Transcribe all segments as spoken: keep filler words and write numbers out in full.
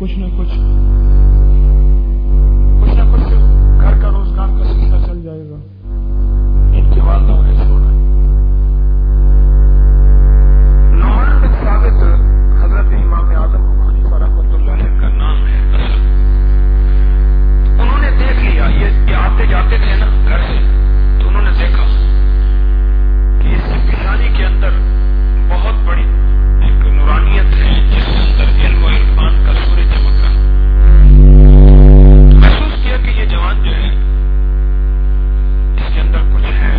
کچھ نہ کچھ کچھ نہ کچھ گھر کا روزگار کا سلسلہ چل جائے گا. ان کی والدہ نے چھوڑا. نعمان بن ثابت حضرت امام اعظم ابو حنیفہ رحمۃ اللہ علیہ کا نام ہے. انہوں نے دیکھ لیا یہ آتے جاتے تھے نا گھر سے، تو انہوں نے دیکھا کہ اس پیشانی کے اندر بہت بڑی ایک نورانیت ہے جس کے اندر علم و عرفان کا سورج چمک رہا. محسوس کیا کہ یہ جوان جو ہے اس کے اندر کچھ ہے.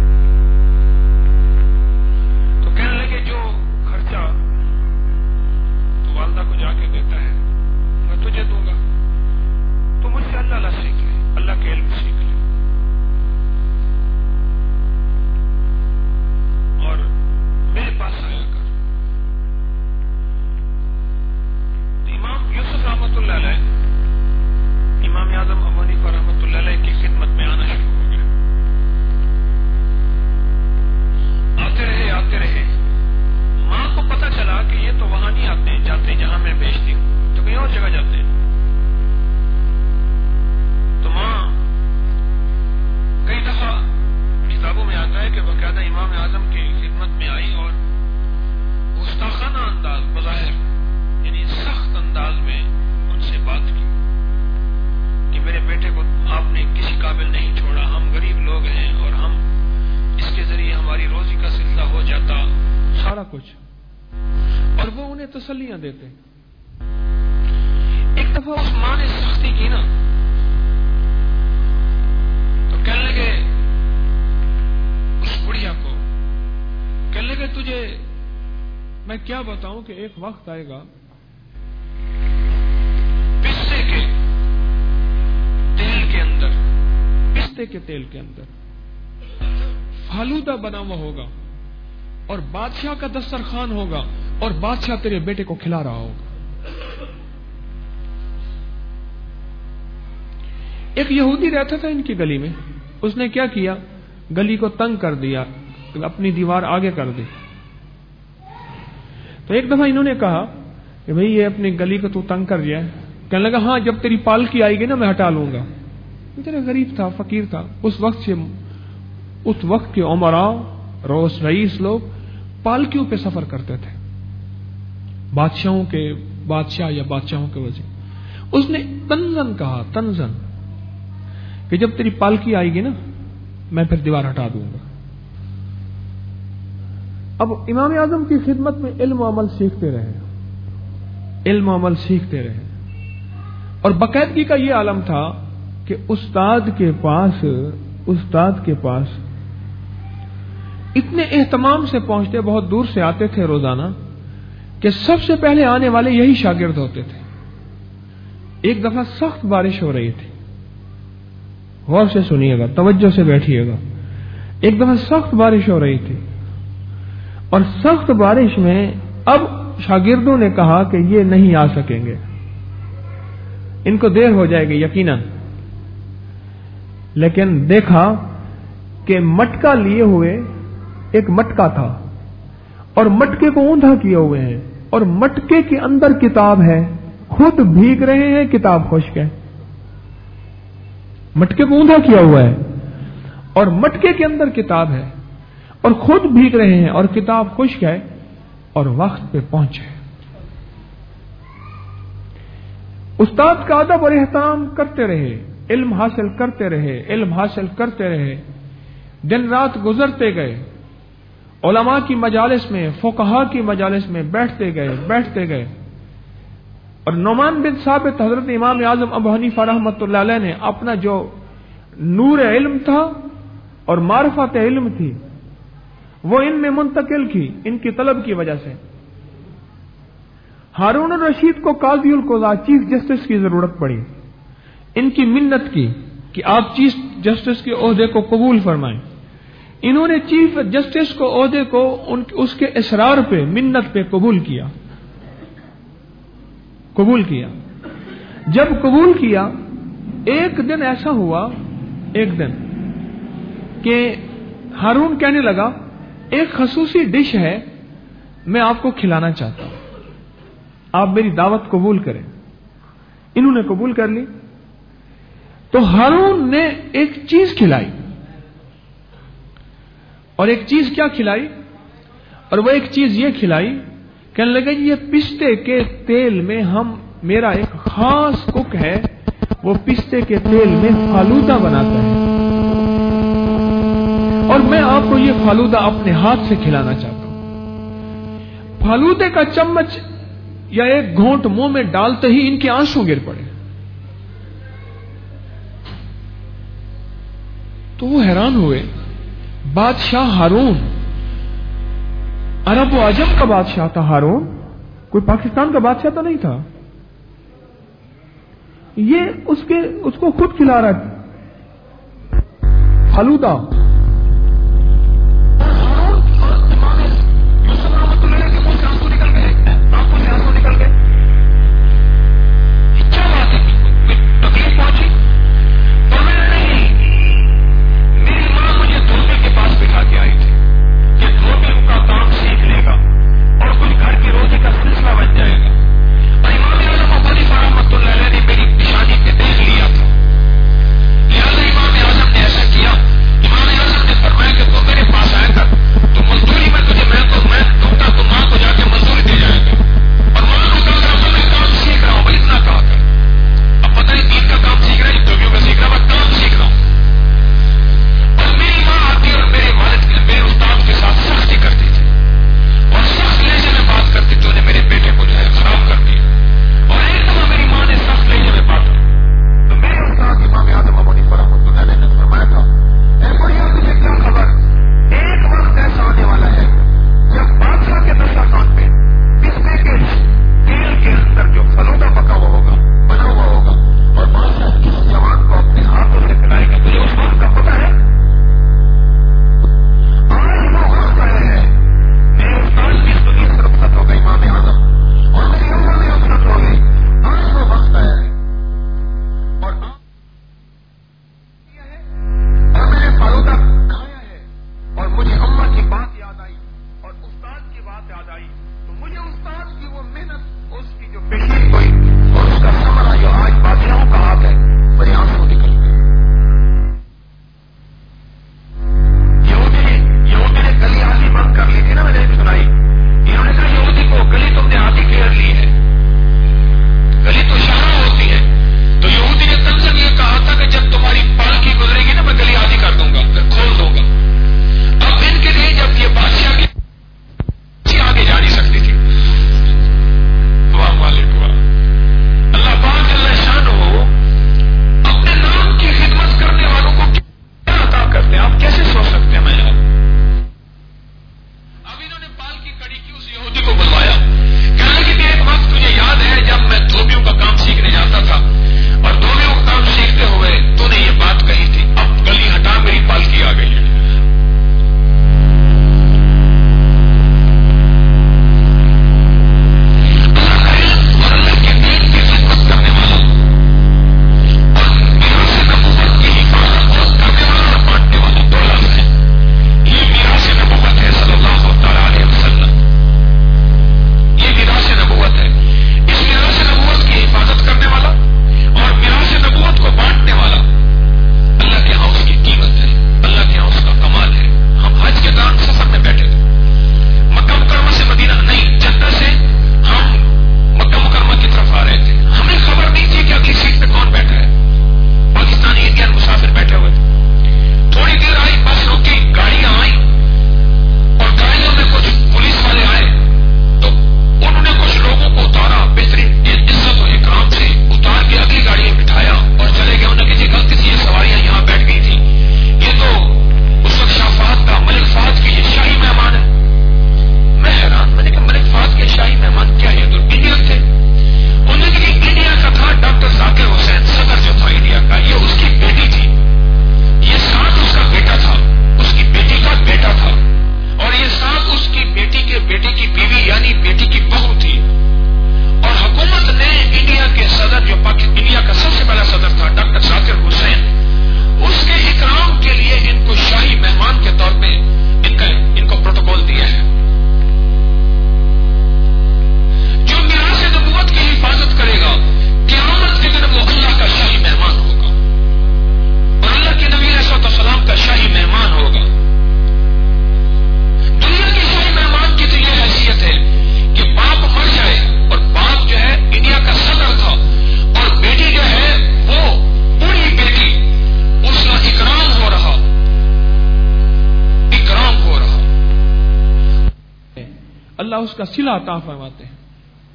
تو کہنے لگے جو خرچہ تو والدہ کو جا کے دیتا ہے میں تجھے دوں گا، تو مجھ سے اللہ اللہ سیکھ لے، اللہ کے علم سیکھ لے. اور میرے پاس آیا کر. امام یوسف رحمۃ اللہ علیہ امام اعظم ابو حنیفہ رحمۃ اللہ علیہ کی خدمت میں آنا شروع ہو گیا. آتے رہے آتے رہے. ماں کو پتہ چلا کہ یہ تو وہاں نہیں آتے جاتے جہاں میں بیچتی ہوں، تو کہیں اور جگہ جاتے ہیں. تو ماں کئی دفعہ کتابوں میں آتا ہے کہ باقاعدہ امام اعظم کی خدمت میں آئی اور گستاخانہ انداز بظاہر یعنی سخت انداز میں ان سے بات کی کہ میرے بیٹے کو آپ نے کسی قابل نہیں چھوڑا، ہم غریب لوگ ہیں اور ہم اس کے ذریعے ہماری روزی کا سلسلہ ہو جاتا سارا کچھ. اور وہ انہیں تسلیاں دیتے. ایک دفعہ اس ماں نے سختی کی نا تو کہنے لگے اس بڑھیا کو، کہنے لگے تجھے میں کیا بتاؤں کہ ایک وقت آئے گا پستے کے تیل کے اندر پستے کے تیل کے اندر فالودہ بنا ہوا ہوگا اور بادشاہ کا دسترخوان ہوگا اور بادشاہ تیرے بیٹے کو کھلا رہا ہوگا. ایک یہودی رہتا تھا ان کی گلی میں. اس نے کیا کیا، گلی کو تنگ کر دیا، اپنی دیوار آگے کر دی. تو ایک دفعہ انہوں نے کہا کہ بھئی یہ اپنی گلی کو تو تنگ کر دیا ہے. کہنے لگا ہاں جب تیری پالکی آئے گی نا میں ہٹا لوں گا. اتنا غریب تھا، فقیر تھا. اس وقت سے اس وقت کے عمراء روس رئیس لوگ پالکیوں پہ سفر کرتے تھے، بادشاہوں کے بادشاہ یا بادشاہوں کے وزیر. اس نے تنزن کہا، تنزن کہ جب تیری پالکی آئے گی نا میں پھر دیوار ہٹا دوں گا. اب امام اعظم کی خدمت میں علم و عمل سیکھتے رہے، علم و عمل سیکھتے رہے. اور باقاعدگی کا یہ عالم تھا کہ استاد کے پاس استاد کے پاس اتنے اہتمام سے پہنچتے، بہت دور سے آتے تھے روزانہ، کہ سب سے پہلے آنے والے یہی شاگرد ہوتے تھے. ایک دفعہ سخت بارش ہو رہی تھی، غور سے سنیے گا، توجہ سے بیٹھیے گا. ایک دفعہ سخت بارش ہو رہی تھی اور سخت بارش میں اب شاگردوں نے کہا کہ یہ نہیں آ سکیں گے، ان کو دیر ہو جائے گی یقیناً. لیکن دیکھا کہ مٹکا لیے ہوئے ایک مٹکا تھا اور مٹکے کو اوندا کیے ہوئے ہیں اور مٹکے کے اندر کتاب ہے، خود بھیگ رہے ہیں، کتاب خشک ہے. مٹکے کو اوندا کیا ہوا ہے اور مٹکے کے اندر کتاب ہے اور خود بھیگ رہے ہیں اور کتاب خشک ہے اور وقت پہ پہنچے. استاد کا ادب اور احترام کرتے رہے، علم حاصل کرتے رہے، علم حاصل کرتے رہے. دن رات گزرتے گئے، علماء کی مجالس میں، فقہا کی مجالس میں بیٹھتے گئے بیٹھتے گئے. اور نعمان بن ثابت حضرت امام اعظم ابو حنیفہ رحمۃ اللہ علیہ نے اپنا جو نور علم تھا اور معرفت علم تھی وہ ان میں منتقل کی، ان کی طلب کی وجہ سے. ہارون الرشید کو قاضی القضاء چیف جسٹس کی ضرورت پڑی. ان کی منت کی کہ آپ چیف جسٹس کے عہدے کو قبول فرمائیں. انہوں نے چیف جسٹس کو عہدے کو ان اس کے اصرار پہ، منت پہ قبول کیا قبول کیا جب قبول کیا ایک دن ایسا ہوا ایک دن کہ ہارون کہنے لگا ایک خصوصی ڈش ہے میں آپ کو کھلانا چاہتا ہوں، آپ میری دعوت قبول کریں. انہوں نے قبول کر لی. تو ہارون نے ایک چیز کھلائی, اور ایک چیز کیا کھلائی؟ اور وہ ایک چیز یہ کھلائی، کہنے لگا یہ پستے کے تیل میں ہم میرا ایک خاص کک ہے، وہ پستے کے تیل میں فالودہ بناتا ہے، اور میں آپ کو یہ فالودہ اپنے ہاتھ سے کھلانا چاہتا ہوں. فالودے کا چمچ یا ایک گھونٹ منہ میں ڈالتے ہی ان کے آنسو گر پڑے. تو وہ حیران ہوئے. بادشاہ ہارون، عرب و عجم کا بادشاہ تھا ہارون، کوئی پاکستان کا بادشاہ تو نہیں تھا. یہ اس کے اس کو خود کھلا رہا تھا فالودہ. امام اعظم نے ایسا کیا. امام اس کا صلہ عطا فرماتے ہیں.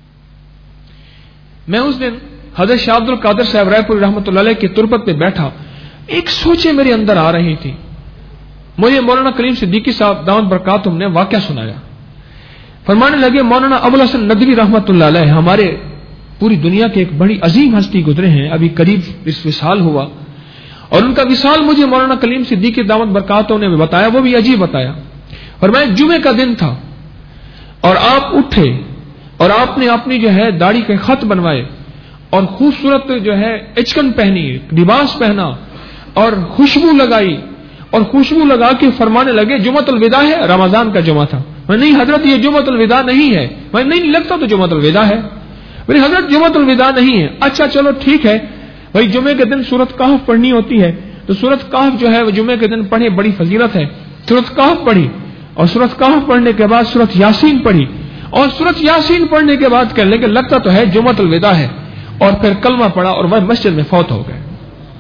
میں اس دن حضرت شاہ عبد القادر صاحب رائے پوری رحمۃ اللہ علیہ کی تربت پہ بیٹھا, ایک سوچے میرے اندر آ رہی تھی. مجھے مولانا کلیم صدیقی صاحب دامت برکاتہم نے واقعہ سنایا. فرمانے لگے مولانا ابو الحسن ندوی رحمۃ اللہ علیہ ہمارے پوری دنیا کے ایک بڑی عظیم ہستی گزرے ہیں, ابھی قریب اس وصال ہوا, اور ان کا وصال مجھے مولانا کلیم صدیقی دامت برکاتہم نے بتایا, وہ بھی عجیب بتایا. فرمایا جمعے کا دن تھا اور آپ اٹھے اور آپ نے اپنی جو ہے داڑھی کے خط بنوائے اور خوبصورت جو ہے اچکن پہنی, لباس پہنا اور خوشبو لگائی, اور خوشبو لگا کے فرمانے لگے جمعۃ الوداع ہے. رمضان کا جمعہ تھا. میں نہیں حضرت یہ جمعۃ الوداع نہیں ہے. میں نہیں لگتا تو جمعۃ الوداع ہے. میری حضرت جمعۃ الوداع نہیں ہے. اچھا چلو ٹھیک ہے بھائی, جمعے کے دن سورۃ کہف پڑھنی ہوتی ہے تو سورۃ کہف جو ہے وہ جمعے کے دن پڑھے, بڑی فضیلت ہے. سورۃ کہف پڑھی اور سورۃ کہف پڑھنے کے بعد سورۃ یاسین پڑھی, اور سورۃ یاسین پڑھنے کے بعد کہنے لگے لگتا تو ہے جمعۃ الوداع ہے, اور پھر کلمہ پڑھا اور وہ مسجد میں فوت ہو گئے.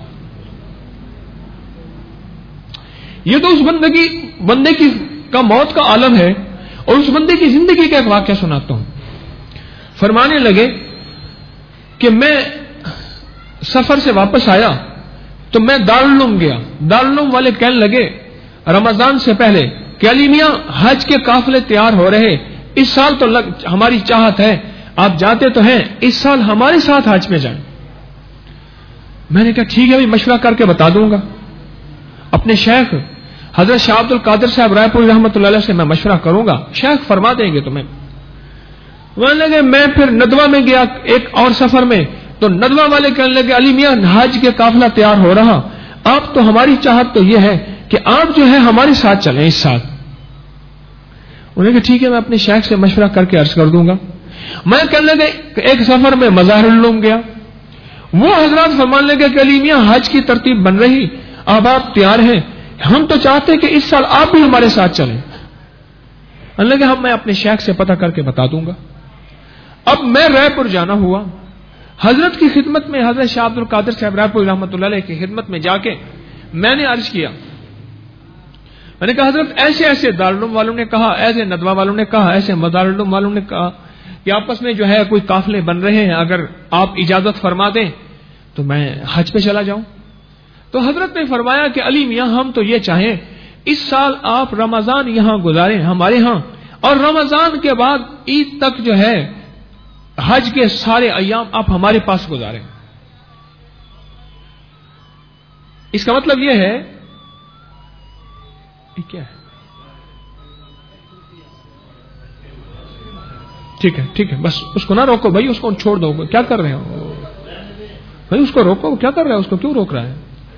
یہ تو اس بندگی بندے کی کا موت کا عالم ہے, اور اس بندے کی زندگی کا ایک واقعہ سناتا ہوں. فرمانے لگے کہ میں سفر سے واپس آیا تو میں دارالعلوم گیا. دارالعلوم والے کہنے لگے رمضان سے پہلے کہ علی میاں حج کے قافلے تیار ہو رہے, اس سال تو لگ, ہماری چاہت ہے آپ جاتے تو ہیں, اس سال ہمارے ساتھ حج میں جائیں. میں نے کہا ٹھیک ہے بھی مشورہ کر کے بتا دوں گا. اپنے شیخ حضرت شاہ عبد القادر صاحب رائے پوری رحمۃ اللہ علیہ سے میں مشورہ کروں گا, شیخ فرما دیں گے تمہیں. وہ لگے میں پھر ندوہ میں گیا ایک اور سفر میں, تو ندوہ والے کہنے لگے علی میاں حج کے قافلہ تیار ہو رہا, آپ تو ہماری چاہت تو یہ ہے کہ آپ جو ہے ہمارے ساتھ چلیں اس سال. انہوں نے کہا ٹھیک ہے میں اپنے شیخ سے مشورہ کر کے عرض کر دوں گا. میں کہنے لگے ایک سفر میں مظاہر العلوم گیا, وہ حضرات فرمانے لگے کہ علی میاں حج کی ترتیب بن رہی, اب آپ تیار ہیں, ہم تو چاہتے کہ اس سال آپ بھی ہمارے ساتھ چلیں. اللہ کہ ہم میں اپنے شیخ سے پتہ کر کے بتا دوں گا. اب میں رائے پور جانا ہوا, حضرت کی خدمت میں حضرت شاہ عبد القادر صاحب رائے پور رحمۃ اللہ علیہ کی خدمت میں جا کے میں نے عرض کیا. میں نے کہا حضرت ایسے ایسے دارالعلوم والوں نے کہا, ایسے ندوہ والوں نے کہا, ایسے مدارالعلوم والوں نے کہا کہ آپس میں جو ہے کوئی قافلے بن رہے ہیں, اگر آپ اجازت فرما دیں تو میں حج پہ چلا جاؤں. تو حضرت نے فرمایا کہ علی میاں ہم تو یہ چاہیں اس سال آپ رمضان یہاں گزاریں ہمارے ہاں, اور رمضان کے بعد عید تک جو ہے حج کے سارے ایام آپ ہمارے پاس گزاریں. اس کا مطلب یہ ہے کیا ہے, ٹھیک ہے ٹھیک ہے بس اس کو نہ روکو بھائی, اس کو چھوڑ دو. کیا کر رہے ہو بھائی, اس کو روکو, کیا کر رہا ہے, اس کو کیوں روک رہا ہے,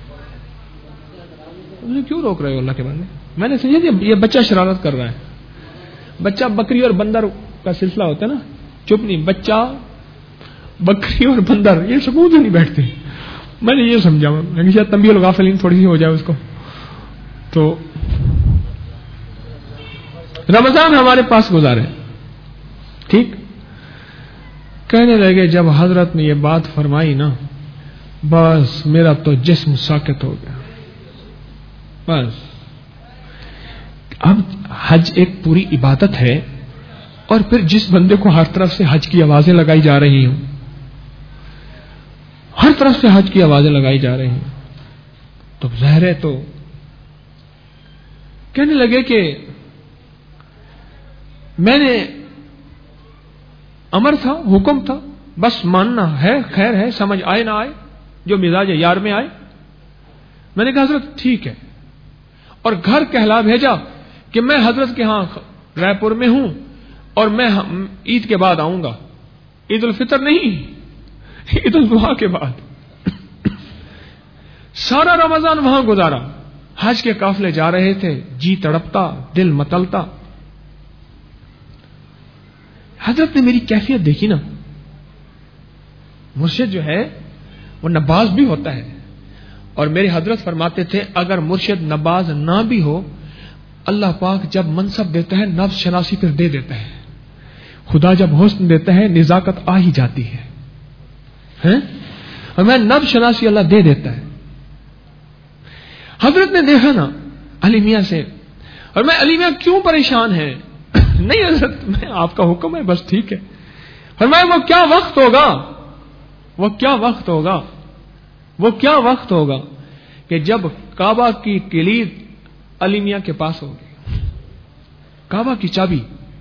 کیوں روک رہے ہو اللہ کے بندے. میں نے سمجھا یہ بچہ شرارت کر رہا ہے. بچہ بکری اور بندر کا سلسلہ ہوتا ہے نا, چپ نہیں, بچہ بکری اور بندر یہ سکون سے نہیں بیٹھتے. میں نے یہ سمجھا شاید تنبیہ الغافلین تھوڑی سی ہو جائے اس کو. تو رمضان ہمارے پاس گزارے, ٹھیک. کہنے لگے جب حضرت نے یہ بات فرمائی نا, بس میرا تو جسم ساکت ہو گیا. بس اب حج ایک پوری عبادت ہے, اور پھر جس بندے کو ہر طرف سے حج کی آوازیں لگائی جا رہی ہوں, ہر طرف سے حج کی آوازیں لگائی جا رہی ہیں, تو ظاہر ہے تو کہنے لگے کہ میں نے امر تھا, حکم تھا, بس ماننا ہے, خیر ہے, سمجھ آئے نہ آئے, جو مزاج یار میں آئے. میں نے کہا حضرت ٹھیک ہے, اور گھر کہلا بھیجا کہ میں حضرت کے ہاں رائے پور میں ہوں, اور میں عید کے بعد آؤں گا. عید الفطر نہیں, عید الاضحیٰ کے بعد. سارا رمضان وہاں گزارا, حج کے قافلے جا رہے تھے, جی تڑپتا, دل متلتا. حضرت نے میری کیفیت دیکھی نا. مرشد جو ہے وہ نباز بھی ہوتا ہے, اور میرے حضرت فرماتے تھے اگر مرشد نباز نہ بھی ہو, اللہ پاک جب منصب دیتا ہے نفس شناسی پھر دے دیتا ہے. خدا جب حسن دیتا ہے نزاکت آ ہی جاتی ہے, اور میں نفس شناسی اللہ دے دیتا ہے. حضرت نے دیکھا نا علی میاں سے, اور میں علی میاں کیوں پریشان ہے, نہیں حضرت میں آپ کا حکم ہے بس ٹھیک ہے. فرمایا وہ کیا وقت ہوگا وہ کیا وقت ہوگا وہ کیا وقت ہوگا کہ جب کعبہ کی کلید علی میاں کے پاس ہوگی, کعبہ کی چابی.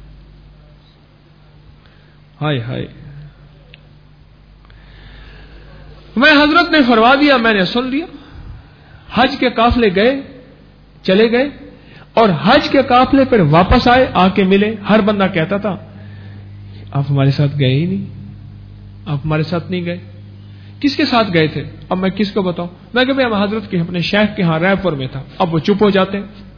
ہائے ہائے. میں حضرت نے فرما دیا, میں نے سن لیا. حج کے قافلے گئے, چلے گئے, اور حج کے قافلے پر واپس آئے, آ کے ملے. ہر بندہ کہتا تھا آپ ہمارے ساتھ گئے ہی نہیں, آپ ہمارے ساتھ نہیں گئے. کس کے ساتھ گئے تھے؟ اب میں کس کو بتاؤں؟ میں کہ ہم حضرت کے اپنے شیخ کے ہاں رائے پور میں تھا. اب وہ چپ ہو جاتے,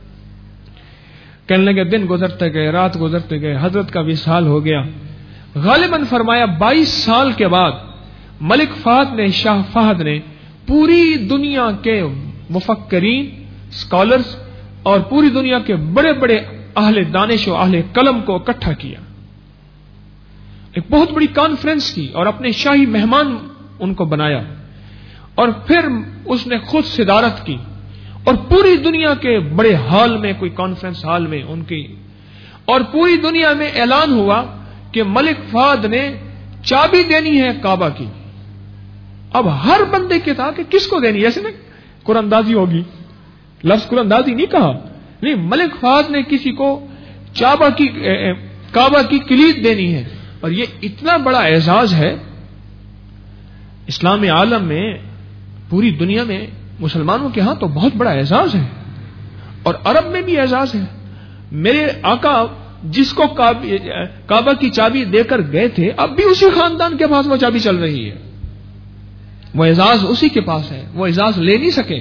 کہنے لگے دن گزرتے گئے, رات گزرتے گئے, حضرت کا وصال ہو گیا. غالباً فرمایا بائیس سال کے بعد ملک فہد نے, شاہ فہد نے پوری دنیا کے مفکرین, اسکالرز اور پوری دنیا کے بڑے بڑے اہل دانش و اہل قلم کو اکٹھا کیا, ایک بہت بڑی کانفرنس کی اور اپنے شاہی مہمان ان کو بنایا, اور پھر اس نے خود صدارت کی اور پوری دنیا کے بڑے ہال میں, کوئی کانفرنس ہال میں ان کی, اور پوری دنیا میں اعلان ہوا کہ ملک فہد نے چابی دینی ہے کعبہ کی. اب ہر بندے کے تھا کہ کس کو دینی, ایسے نا قرآن اندازی ہوگی, لفظ قرآن اندازی نہیں کہا, نہیں, ملک فہد نے کسی کو چابہ کی کعبہ کی کلید دینی ہے. اور یہ اتنا بڑا اعزاز ہے اسلام عالم میں, پوری دنیا میں مسلمانوں کے ہاں تو بہت بڑا اعزاز ہے, اور عرب میں بھی اعزاز ہے. میرے آقا جس کو کعبہ کی چابی دے کر گئے تھے, اب بھی اسی خاندان کے پاس وہ چابی چل رہی ہے, وہ اعزاز اسی کے پاس ہے, وہ اعزاز لے نہیں سکے.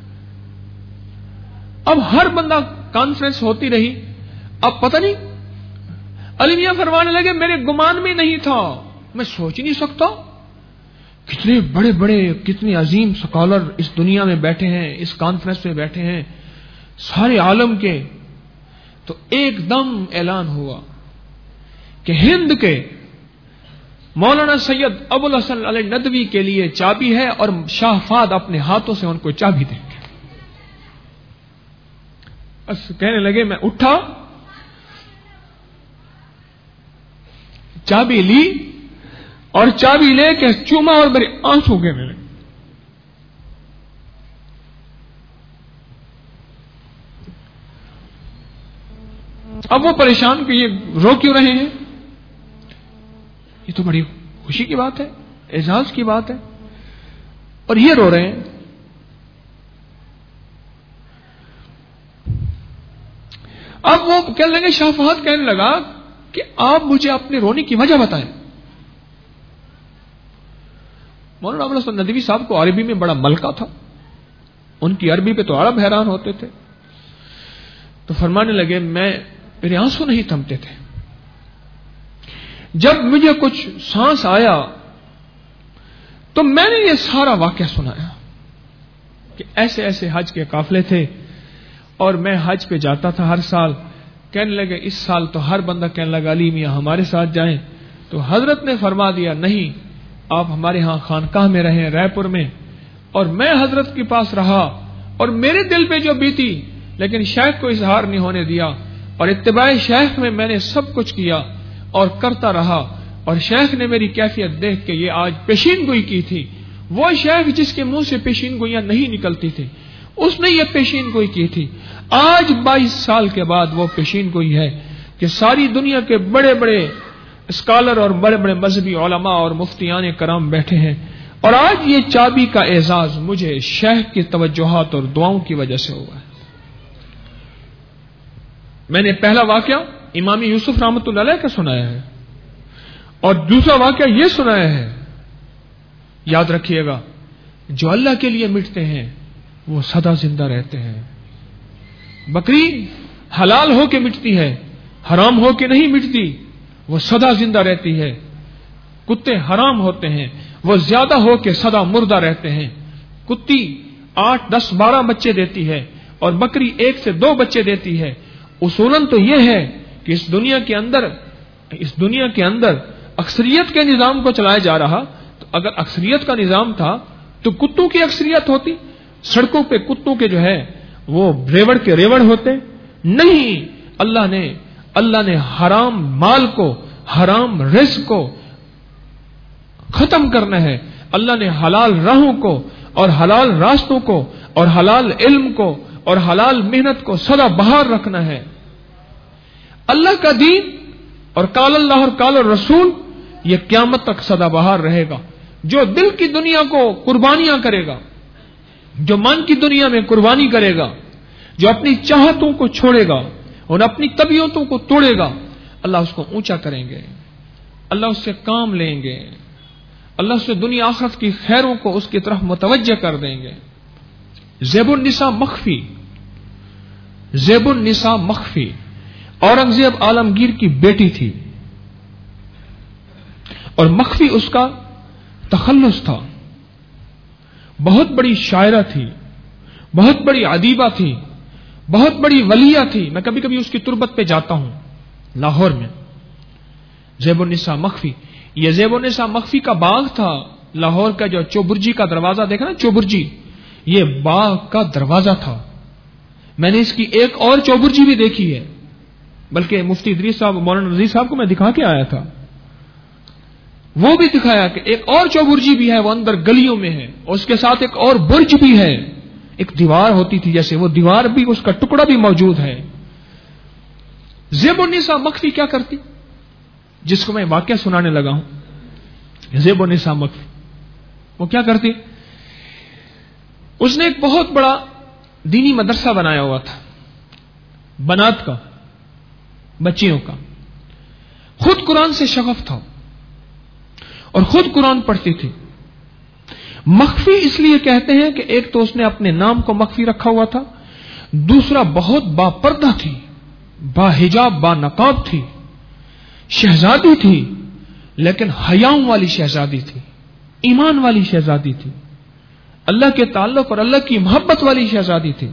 اب ہر بندہ کانفرنس ہوتی رہی. اب پتہ نہیں علی میاں فرمانے لگے میرے گمان میں نہیں تھا, میں سوچ نہیں سکتا کتنے بڑے بڑے کتنے عظیم سکالر اس دنیا میں بیٹھے ہیں, اس کانفرنس میں بیٹھے ہیں سارے عالم کے. تو ایک دم اعلان ہوا کہ ہند کے مولانا سید ابو الحسن علی ندوی کے لیے چابی ہے, اور شاہ فہد اپنے ہاتھوں سے ان کو چابی دیں گے. بس کہنے لگے, میں اٹھا, چابی لی, اور چابی لے کے چوما اور میرے آنسو گرنے لگے. اب وہ پریشان کہ یہ رو کیوں رہے ہیں, یہ تو بڑی خوشی کی بات ہے, اعزاز کی بات ہے, اور یہ رو رہے ہیں. اب وہ کہنے لگے, شاہ فہد کہنے لگا کہ آپ مجھے اپنے رونے کی وجہ بتائیں. مولانا ابو الحسن ندوی صاحب کو عربی میں بڑا ملکہ تھا, ان کی عربی پہ تو عرب حیران ہوتے تھے. تو فرمانے لگے میں, میرے آنسو نہیں تھمتے تھے. جب مجھے کچھ سانس آیا تو میں نے یہ سارا واقعہ سنایا کہ ایسے ایسے حج کے قافلے تھے, اور میں حج پہ جاتا تھا ہر سال. کہنے لگے اس سال تو ہر بندہ کہنے لگا علی میاں ہمارے ساتھ جائیں. تو حضرت نے فرما دیا نہیں, آپ ہمارے ہاں خانقاہ میں رہیں رائے پور میں. اور میں حضرت کے پاس رہا, اور میرے دل پہ جو بیتی, لیکن شیخ کو اظہار نہیں ہونے دیا, اور اتباع شیخ میں میں نے سب کچھ کیا اور کرتا رہا. اور شیخ نے میری کیفیت دیکھ کے یہ آج پیشین گوئی کی تھی. وہ شیخ جس کے منہ سے پیشین گوئیاں نہیں نکلتی تھی, اس نے یہ پیشین گوئی کی تھی. آج بائیس سال کے بعد وہ پیشین گوئی ہے کہ ساری دنیا کے بڑے بڑے اسکالر اور بڑے بڑے مذہبی علماء اور مفتیان کرام بیٹھے ہیں, اور آج یہ چابی کا اعزاز مجھے شیخ کی توجہات اور دعاؤں کی وجہ سے ہوا ہے. میں نے پہلا واقعہ امام یوسف رحمۃ اللہ علیہ کا سنایا ہے, اور دوسرا واقعہ یہ سنایا ہے. یاد رکھیے گا, جو اللہ کے لیے مٹتے ہیں وہ سدا زندہ رہتے ہیں. بکری حلال ہو کے مٹتی ہے, حرام ہو کے نہیں مٹتی, وہ سدا زندہ رہتی ہے. کتے حرام ہوتے ہیں, وہ زیادہ ہو کے سدا مردہ رہتے ہیں. کتی آٹھ دس بارہ بچے دیتی ہے, اور بکری ایک سے دو بچے دیتی ہے. اصولاً تو یہ ہے کہ اس دنیا کے اندر اس دنیا کے اندر اکثریت کے نظام کو چلایا جا رہا. تو اگر اکثریت کا نظام تھا تو کتوں کی اکثریت ہوتی. سڑکوں پہ کتوں کے جو ہے وہ ریوڑ کے ریوڑ ہوتے نہیں. اللہ نے اللہ نے حرام مال کو، حرام رزق کو ختم کرنا ہے، اللہ نے حلال راہوں کو اور حلال راستوں کو اور حلال علم کو اور حلال محنت کو سدا بہار رکھنا ہے۔ اللہ کا دین اور قال اللہ اور قال الرسول یہ قیامت تک سدا بہار رہے گا۔ جو دل کی دنیا کو قربانیاں کرے گا، جو من کی دنیا میں قربانی کرے گا، جو اپنی چاہتوں کو چھوڑے گا اور اپنی طبیعتوں کو توڑے گا، اللہ اس کو اونچا کریں گے، اللہ اس سے کام لیں گے، اللہ اس سے دنیا آخرت کی خیروں کو اس کی طرف متوجہ کر دیں گے۔ زیب النساء مخفی، زیب النساء مخفی اورنگزیب عالمگیر کی بیٹی تھی اور مخفی اس کا تخلص تھا۔ بہت بڑی شاعرہ تھی، بہت بڑی ادیبہ تھی، بہت بڑی ولیہ تھی۔ میں کبھی کبھی اس کی تربت پہ جاتا ہوں لاہور میں۔ زیب النساء مخفی، یہ زیب النساء مخفی کا باغ تھا لاہور کا، جو چوبرجی کا دروازہ دیکھا نا، چوبرجی، یہ باغ کا دروازہ تھا۔ میں نے اس کی ایک اور چوبرجی بھی دیکھی ہے، بلکہ مفتی ادریس صاحب، مولانا نذیر صاحب کو میں دکھا کے آیا تھا، وہ بھی دکھایا کہ ایک اور چوبرجی بھی ہے، وہ اندر گلیوں میں ہے، اور اس کے ساتھ ایک اور برج بھی ہے، ایک دیوار ہوتی تھی جیسے، وہ دیوار بھی، اس کا ٹکڑا بھی موجود ہے۔ زیب النساء مخفی کیا کرتی، جس کو میں واقعہ سنانے لگا ہوں، زیب النساء مخفی وہ کیا کرتی، اس نے ایک بہت بڑا دینی مدرسہ بنایا ہوا تھا، بنات کا، بچیوں کا، خود قرآن سے شغف تھا اور خود قرآن پڑھتی تھی۔ مخفی اس لیے کہتے ہیں کہ ایک تو اس نے اپنے نام کو مخفی رکھا ہوا تھا، دوسرا بہت با پردہ تھی، با حجاب، با نقاب تھی، شہزادی تھی، لیکن حیاؤں والی شہزادی تھی، ایمان والی شہزادی تھی، اللہ کے تعلق اور اللہ کی محبت والی شہزادی تھی۔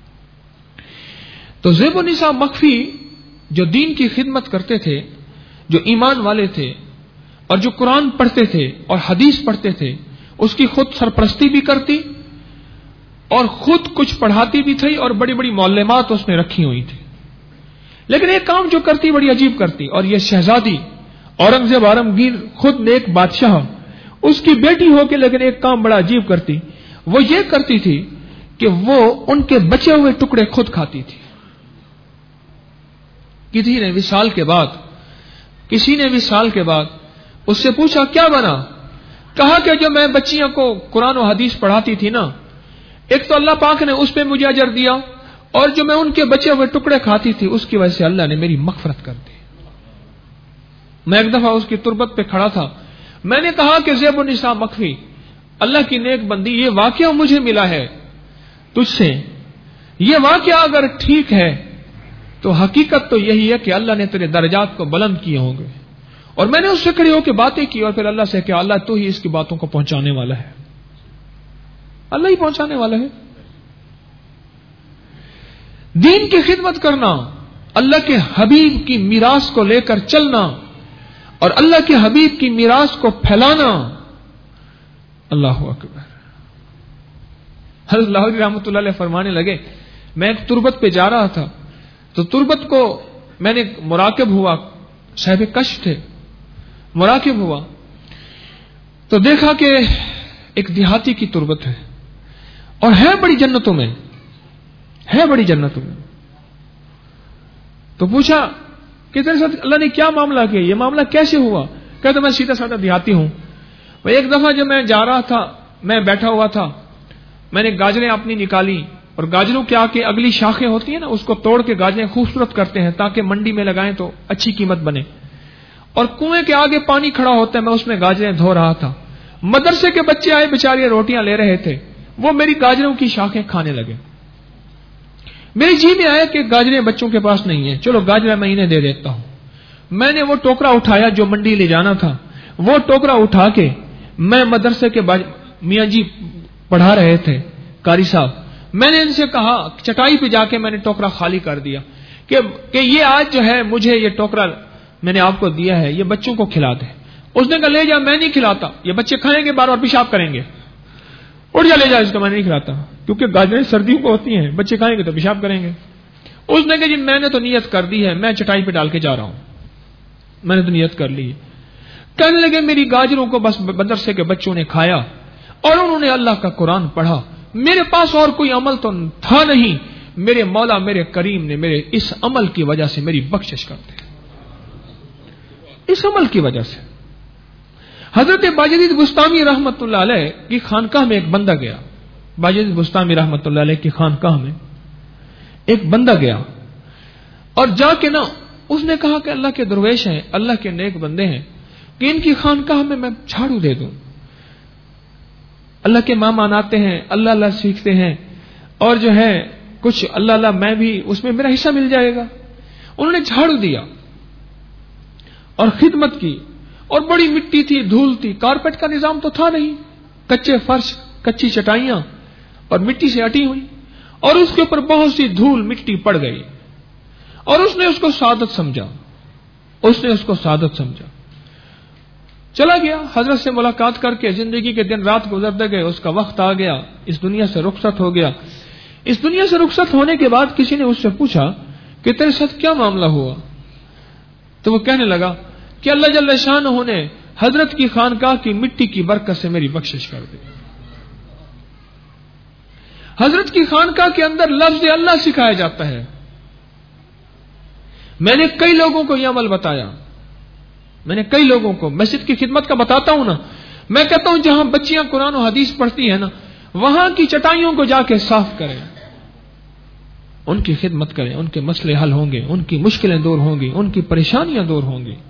تو زیب النساء مخفی جو دین کی خدمت کرتے تھے، جو ایمان والے تھے اور جو قرآن پڑھتے تھے اور حدیث پڑھتے تھے، اس کی خود سرپرستی بھی کرتی اور خود کچھ پڑھاتی بھی تھی، اور بڑی بڑی معلمات اس نے رکھی ہوئی تھی۔ لیکن ایک کام جو کرتی بڑی عجیب کرتی، اور یہ شہزادی اورنگزیب عالمگیر خود نیک بادشاہ، اس کی بیٹی ہو کے لیکن ایک کام بڑا عجیب کرتی، وہ یہ کرتی تھی کہ وہ ان کے بچے ہوئے ٹکڑے خود کھاتی تھی۔ کسی نے وصال کے بعد کسی نے وصال کے بعد اس سے پوچھا کیا بنا، کہا کہ جو میں بچیاں کو قرآن و حدیث پڑھاتی تھی نا، ایک تو اللہ پاک نے اس پہ مجھے اجر دیا، اور جو میں ان کے بچے ہوئے ٹکڑے کھاتی تھی اس کی وجہ سے اللہ نے میری مغفرت کر دی۔ میں ایک دفعہ اس کی تربت پہ کھڑا تھا، میں نے کہا کہ زیب النساء مخفی، اللہ کی نیک بندی، یہ واقعہ مجھے ملا ہے تجھ سے، یہ واقعہ اگر ٹھیک ہے تو حقیقت تو یہی ہے کہ اللہ نے تیرے درجات کو بلند کیے ہوں گے۔ اور میں نے اس سے کھڑے ہو کے باتیں کی اور پھر اللہ سے کہا، اللہ تو ہی اس کی باتوں کو پہنچانے والا ہے، اللہ ہی پہنچانے والا ہے۔ دین کی خدمت کرنا، اللہ کے حبیب کی میراث کو لے کر چلنا اور اللہ کے حبیب کی میراث کو پھیلانا، اللہ اکبر۔ حضرت لاہوری رحمۃ اللہ علیہ فرمانے لگے، میں ایک تربت پہ جا رہا تھا تو تربت کو میں نے مراقب ہوا، صاحب کشف تھے، مراقب ہوا تو دیکھا کہ ایک دیہاتی کی تربت ہے اور ہے بڑی جنتوں میں، ہے بڑی جنتوں میں۔ تو پوچھا کہ تیرے ساتھ اللہ نے کیا معاملہ کیا، یہ معاملہ کیسے ہوا؟ کہتا میں سیدھا سادہ دیہاتی ہوں، وہ ایک دفعہ جب میں جا رہا تھا، میں بیٹھا ہوا تھا، میں نے گاجریں اپنی نکالی، اور گاجروں کے آگے اگلی شاخیں ہوتی ہیں نا، اس کو توڑ کے گاجریں خوبصورت کرتے ہیں تاکہ منڈی میں لگائیں تو اچھی قیمت بنے، اور کنویں کے آگے پانی کھڑا ہوتا ہے، میں اس میں گاجریں دھو رہا تھا۔ مدرسے کے بچے آئے، بیچارے روٹیاں لے رہے تھے، وہ میری گاجروں کی شاخیں کھانے لگے۔ میری جی میں آیا کہ گاجریں بچوں کے پاس نہیں ہیں، چلو گاجریں میں انہیں دے دیتا ہوں۔ میں نے وہ ٹوکرا اٹھایا جو منڈی لے جانا تھا، وہ ٹوکرا اٹھا کے میں مدرسے کے میاں جی پڑھا رہے تھے، قاری صاحب، میں نے ان سے کہا، چٹائی پہ جا کے میں نے ٹوکرا خالی کر دیا کہ کہ یہ آج جو ہے مجھے یہ ٹوکرا میں نے آپ کو دیا ہے، یہ بچوں کو کھلا دے۔ اس نے کہا لے جا، میں نہیں کھلاتا، یہ بچے کھائیں گے بار بار پیشاب کریں گے، اٹھ جا لے جا اس کو، میں نہیں کھلاتا، کیونکہ گاجریں سردیوں کو ہوتی ہیں، بچے کھائیں گے تو پیشاب کریں گے۔ اس نے کہا جی میں نے تو نیت کر دی ہے, میں چٹائی پہ ڈال کے جا رہا ہوں, میں نے تو نیت کر لی ہے. کہنے لگے میری گاجروں کو بس مدرسے کے بچوں نے کھایا اور انہوں نے اللہ کا قرآن پڑھا, میرے پاس اور کوئی عمل تو تھا نہیں, میرے مولا میرے کریم نے میرے اس عمل کی وجہ سے میری بخشش کر دی, اس عمل کی وجہ سے. حضرت باجدید بستامی رحمت اللہ علیہ کی خانقاہ میں ایک بندہ گیا, باجدید بستامی رحمت اللہ علیہ کی خانقاہ میں ایک بندہ گیا اور جا کے نا اس نے کہا کہ اللہ کے درویش ہیں, اللہ کے نیک بندے ہیں, کہ ان کی خانقاہ میں میں جھاڑو دے دوں. اللہ کے مہمان آتے ہیں, اللہ اللہ سیکھتے ہیں, اور جو ہے کچھ اللہ اللہ میں بھی اس میں میرا حصہ مل جائے گا. انہوں نے جھاڑو دیا اور خدمت کی, اور بڑی مٹی تھی, دھول تھی, کارپیٹ کا نظام تو تھا نہیں, کچے فرش, کچی چٹائیاں اور مٹی سے اٹی ہوئی, اور اس کے اوپر بہت سی دھول مٹی پڑ گئی, اور اس نے اس کو سعادت سمجھا, اس نے اس کو سعادت سمجھا. چلا گیا, حضرت سے ملاقات کر کے زندگی کے دن رات گزرتے گئے, اس کا وقت آ گیا, اس دنیا سے رخصت ہو گیا. اس دنیا سے رخصت ہونے کے بعد کسی نے اس سے پوچھا کہ تیرے ساتھ کیا معاملہ ہوا, تو وہ کہنے لگا کہ اللہ جل شانہ نے حضرت کی خانقاہ کی مٹی کی برکت سے میری بخشش کر دی. حضرت کی خانقاہ کے اندر لفظ اللہ سکھایا جاتا ہے. میں نے کئی لوگوں کو یہ عمل بتایا, میں نے کئی لوگوں کو مسجد کی خدمت کا بتاتا ہوں نا, میں کہتا ہوں جہاں بچیاں قرآن و حدیث پڑھتی ہیں نا, وہاں کی چٹائیوں کو جا کے صاف کریں, ان کی خدمت کریں, ان کے مسئلے حل ہوں گے, ان کی مشکلیں دور ہوں گی, ان کی پریشانیاں دور ہوں گی.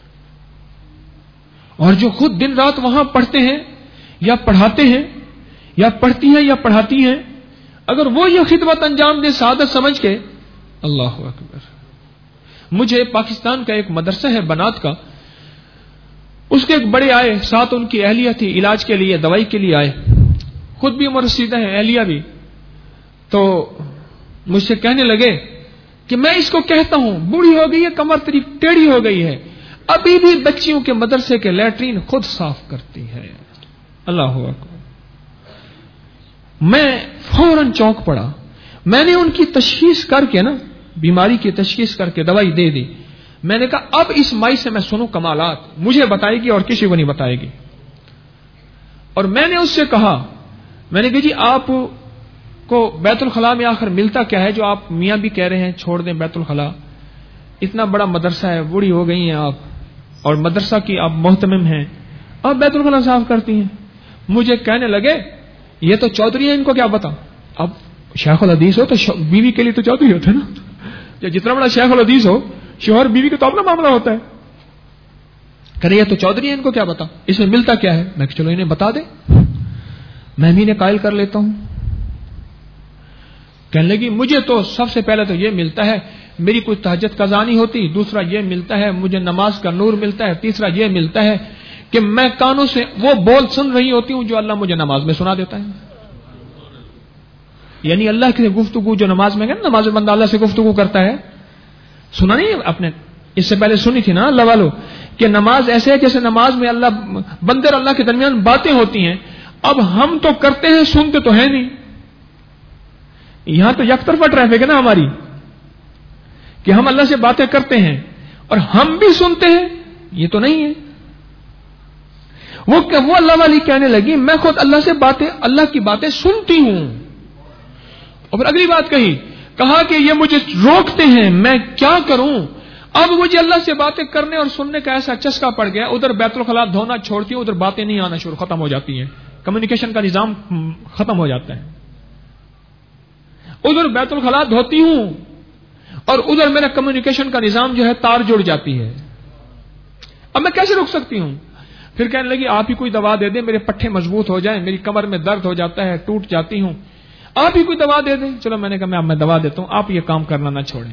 اور جو خود دن رات وہاں پڑھتے ہیں یا پڑھاتے ہیں یا پڑھتی ہیں یا پڑھاتی ہیں, اگر وہ یہ خدمت انجام دے سعادت سمجھ کے, اللہ اکبر. مجھے پاکستان کا ایک مدرسہ ہے بنات کا, اس کے ایک بڑے آئے, ساتھ ان کی اہلیہ تھی, علاج کے لیے دوائی کے لیے آئے, خود بھی عمر رسیدہ ہے, اہلیہ بھی. تو مجھ سے کہنے لگے کہ میں اس کو کہتا ہوں بوڑھی ہو گئی ہے, کمر تری ٹیڑھی ہو گئی ہے, ابھی بھی بچیوں کے مدرسے کے لیٹرین خود صاف کرتی ہے. اللہ اکبر. میں فوراً چونک پڑا, میں نے ان کی تشخیص کر کے نا, بیماری کی تشخیص کر کے دوائی دے دی. میں نے کہا اب اس مائی سے میں سنوں کمالات, مجھے بتائے گی اور کسی کو نہیں بتائے گی. اور میں نے اس سے کہا, میں نے کہا جی آپ کو بیت الخلاء میں آخر ملتا کیا ہے جو آپ میاں بھی کہہ رہے ہیں چھوڑ دیں بیت الخلاء, اتنا بڑا مدرسہ ہے, بوڑھی ہو گئی ہیں آپ, اور مدرسہ کی آپ محتمم ہیں, آپ بیت الخلاء صاف کرتی ہیں. مجھے کہنے لگے یہ تو چودھری ہیں, ان کو کیا پتا. اب شیخ الحدیث ہو تو بیوی کے لیے تو چودھری ہوتا ہے نا, یا جتنا بڑا شیخ الحدیث ہو شوہر بیوی کا تو اپنا معاملہ ہوتا ہے. کہ یہ تو چودھری ہیں, ان کو کیا پتا, اس میں ملتا کیا ہے. میں چلو انہیں بتا دیں, میں بھی انہیں قائل کر لیتا ہوں. کہنے لگی مجھے تو سب سے پہلے تو یہ ملتا ہے میری کوئی تہجد قضا نہیں ہوتی, دوسرا یہ ملتا ہے مجھے نماز کا نور ملتا ہے, تیسرا یہ ملتا ہے کہ میں کانوں سے وہ بول سن رہی ہوتی ہوں جو اللہ مجھے نماز میں سنا دیتا ہے. یعنی اللہ کی گفتگو جو نماز میں ہے نا, نماز میں بندہ اللہ سے گفتگو کرتا ہے, سنا نہیں آپ نے, اس سے پہلے سنی تھی نا اللہ والوں, کہ نماز ایسے ہے جیسے نماز میں اللہ بندے اور اللہ کے درمیان باتیں ہوتی ہیں. اب ہم تو کرتے ہیں, سنتے تو ہے نہیں. یہاں تو یک طرفہ ٹریفک ہے نا ہماری, کہ ہم اللہ سے باتیں کرتے ہیں اور ہم بھی سنتے ہیں, یہ تو نہیں ہے. وہ وہ اللہ والی کہنے لگی میں خود اللہ سے باتیں, اللہ کی باتیں سنتی ہوں. اور پھر اگلی بات کہی, کہا کہ یہ مجھے روکتے ہیں, میں کیا کروں. اب مجھے اللہ سے باتیں کرنے اور سننے کا ایسا چسکا پڑ گیا, ادھر بیت الخلاء دھونا چھوڑتی ہوں, ادھر باتیں نہیں آنا شروع ختم ہو جاتی ہیں, کمیونیکیشن کا نظام ختم ہو جاتا ہے. ادھر بیت الخلاء دھوتی ہوں اور ادھر میرا کمیونیکیشن کا نظام جو ہے تار جڑ جاتی ہے. اب میں کیسے روک سکتی ہوں. پھر کہنے لگی آپ ہی کوئی دوا دے دیں, میرے پٹھے مضبوط ہو جائیں, میری کمر میں درد ہو جاتا ہے, ٹوٹ جاتی ہوں, آپ ہی کوئی دوا دے دیں. چلو میں نے کہا میں میں دوا دیتا ہوں, آپ یہ کام کرنا نہ چھوڑیں.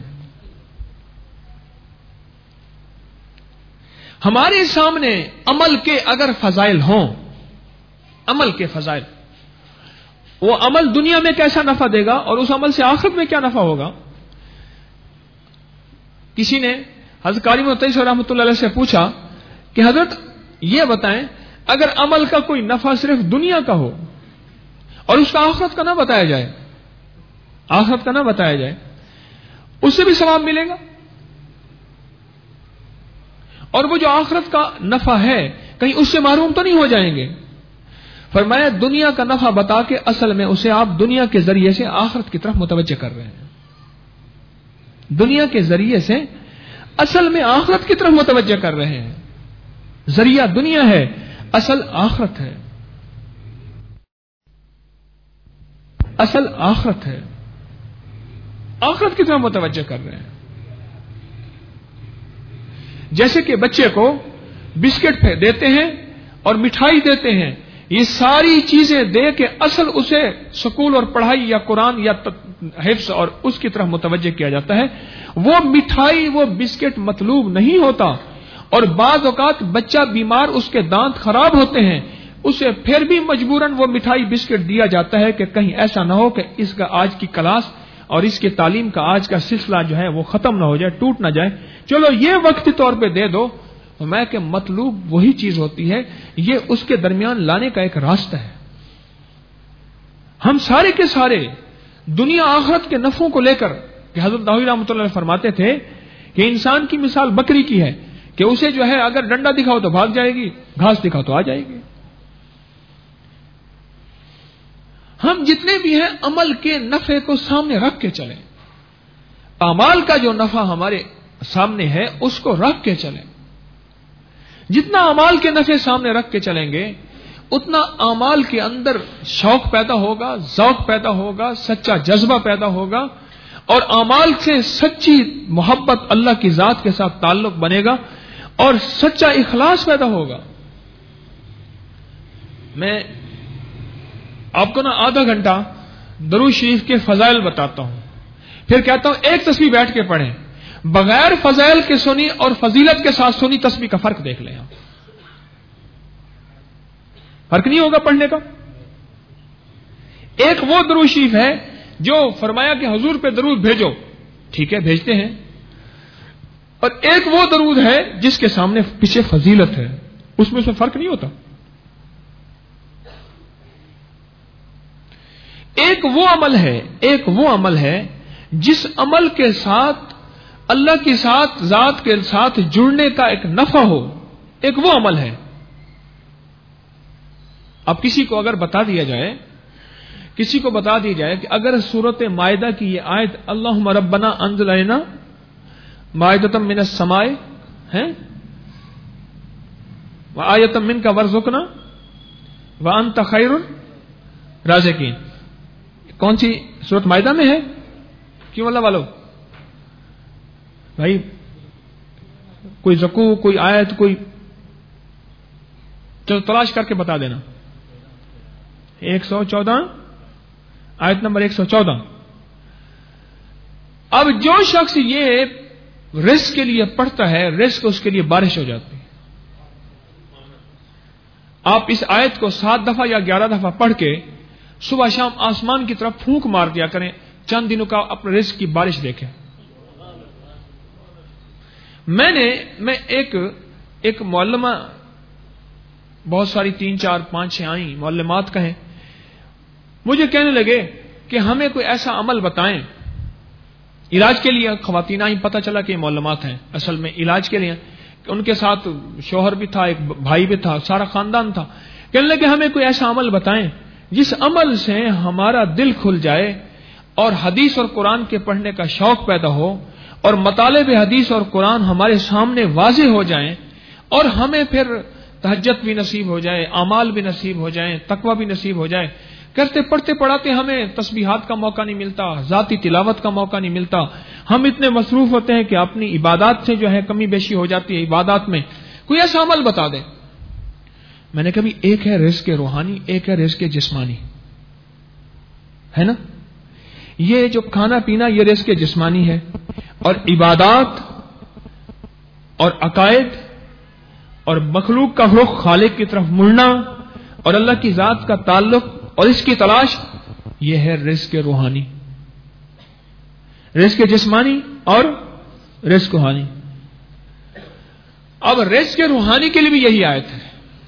ہمارے سامنے عمل کے اگر فضائل ہوں, عمل کے فضائل, وہ عمل دنیا میں کیسا نفع دے گا اور اس عمل سے آخرت میں کیا نفع ہوگا. کسی نے حضرت قاری متعیس رحمۃ اللہ علیہ سے پوچھا کہ حضرت یہ بتائیں اگر عمل کا کوئی نفع صرف دنیا کا ہو اور اس کا آخرت کا نہ بتایا جائے, آخرت کا نہ بتایا جائے, اسے بھی ثواب ملے گا. اور وہ جو آخرت کا نفع ہے کہیں اس سے محروم تو نہیں ہو جائیں گے. فرمایا دنیا کا نفع بتا کے اصل میں اسے آپ دنیا کے ذریعے سے آخرت کی طرف متوجہ کر رہے ہیں. دنیا کے ذریعے سے اصل میں آخرت کی طرف متوجہ کر رہے ہیں. ذریعہ دنیا ہے، اصل آخرت ہے. اصل آخرت ہے، آخرت کی طرف متوجہ کر رہے ہیں. جیسے کہ بچے کو بسکٹ دیتے ہیں اور مٹھائی دیتے ہیں، یہ ساری چیزیں دے کے اصل اسے سکول اور پڑھائی یا قرآن یا حفظ اور اس کی طرف متوجہ کیا جاتا ہے. وہ مٹھائی وہ بسکٹ مطلوب نہیں ہوتا. اور بعض اوقات بچہ بیمار، اس کے دانت خراب ہوتے ہیں، اسے پھر بھی مجبوراً وہ مٹھائی بسکٹ دیا جاتا ہے کہ کہیں ایسا نہ ہو کہ اس کا آج کی کلاس اور اس کی تعلیم کا آج کا سلسلہ جو ہے وہ ختم نہ ہو جائے، ٹوٹ نہ جائے. چلو یہ وقتی طور پہ دے دو. میں کہ مطلوب وہی چیز ہوتی ہے، یہ اس کے درمیان لانے کا ایک راستہ ہے. ہم سارے کے سارے دنیا آخرت کے نفعوں کو لے کر، کہ حضرت داؤد رحمۃ اللہ علیہ فرماتے تھے کہ انسان کی مثال بکری کی ہے کہ اسے جو ہے اگر ڈنڈا دکھاؤ تو بھاگ جائے گی، گھاس دکھاؤ تو آ جائے گی. ہم جتنے بھی ہیں عمل کے نفع کو سامنے رکھ کے چلیں. اعمال کا جو نفع ہمارے سامنے ہے اس کو رکھ کے چلیں. جتنا اعمال کے نفع سامنے رکھ کے چلیں گے اتنا اعمال کے اندر شوق پیدا ہوگا، ذوق پیدا ہوگا، سچا جذبہ پیدا ہوگا اور اعمال سے سچی محبت اللہ کی ذات کے ساتھ تعلق بنے گا اور سچا اخلاص پیدا ہوگا. میں آپ کو نا آدھا گھنٹہ درود شریف کے فضائل بتاتا ہوں، پھر کہتا ہوں ایک تسبیح بیٹھ کے پڑھیں. بغیر فضائل کے سنی اور فضیلت کے ساتھ سنی تسبیح کا فرق دیکھ لیں. آپ فرق نہیں ہوگا پڑھنے کا. ایک وہ درود شریف ہے جو فرمایا کہ حضور پہ درود بھیجو، ٹھیک ہے بھیجتے ہیں. اور ایک وہ درود ہے جس کے سامنے پیچھے فضیلت ہے، اس میں سے فرق نہیں ہوتا. ایک وہ عمل ہے ایک وہ عمل ہے جس عمل کے ساتھ اللہ کے ساتھ ذات کے ساتھ جڑنے کا ایک نفع ہو، ایک وہ عمل ہے. اب کسی کو اگر بتا دیا جائے کسی کو بتا دی جائے کہ اگر سورۃ مائدہ کی یہ آیت اللہم ربنا انزل علینا مائدۃ من السماء ہے وآیۃ منک وارزقنا وانت خیر الرازقین، کون سی سورۃ مائدہ میں ہے؟ کیوں اللہ والو بھائی کوئی رکوع کوئی آیت کوئی چلو تلاش کر کے بتا دینا. ایک سو چودہ آیت نمبر ایک سو چودہ. اب جو شخص یہ رزق کے لیے پڑھتا ہے رزق اس کے لیے بارش ہو جاتی ہے. آپ اس آیت کو سات دفعہ یا گیارہ دفعہ پڑھ کے صبح شام آسمان کی طرف پھونک مار دیا کریں، چند دنوں کا اپنے رزق کی بارش دیکھیں. میں نے میں ایک ایک معلمہ بہت ساری تین چار پانچ چھ آئیں معلمات کہیں، مجھے کہنے لگے کہ ہمیں کوئی ایسا عمل بتائیں علاج کے لیے. خواتین آئیں، پتہ چلا کہ یہ معلمات ہیں اصل میں علاج کے لیے. ان کے ساتھ شوہر بھی تھا، ایک بھائی بھی تھا، سارا خاندان تھا. کہنے لگے ہمیں کوئی ایسا عمل بتائیں جس عمل سے ہمارا دل کھل جائے اور حدیث اور قرآن کے پڑھنے کا شوق پیدا ہو اور مطالب حدیث اور قرآن ہمارے سامنے واضح ہو جائیں اور ہمیں پھر تہجد بھی نصیب ہو جائے، اعمال بھی نصیب ہو جائیں، تقوی بھی نصیب ہو جائے. کرتے پڑھتے پڑھاتے ہمیں تسبیحات کا موقع نہیں ملتا، ذاتی تلاوت کا موقع نہیں ملتا. ہم اتنے مصروف ہوتے ہیں کہ اپنی عبادات سے جو ہے کمی بیشی ہو جاتی ہے. عبادات میں کوئی ایسا عمل بتا دیں. میں نے کبھی ایک ہے رزق روحانی، ایک ہے رزق جسمانی، ہے نا. یہ جو کھانا پینا یہ رزق جسمانی ہے، اور عبادات اور عقائد اور مخلوق کا رخ خالق کی طرف مڑنا اور اللہ کی ذات کا تعلق اور اس کی تلاش، یہ ہے رزق روحانی. رزق جسمانی اور رزق روحانی. اب رزق روحانی کے لیے بھی یہی آیت ہے.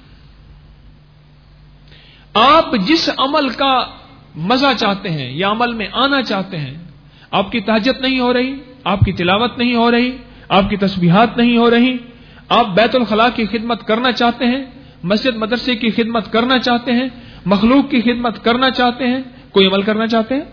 آپ جس عمل کا مزہ چاہتے ہیں یا عمل میں آنا چاہتے ہیں، آپ کی تہجد نہیں ہو رہی، آپ کی تلاوت نہیں ہو رہی, آپ کی تسبیحات نہیں ہو رہی, آپ بیت الخلاء کی خدمت کرنا چاہتے ہیں, مسجد مدرسے کی خدمت کرنا چاہتے ہیں, مخلوق کی خدمت کرنا چاہتے ہیں, کوئی عمل کرنا چاہتے ہیں,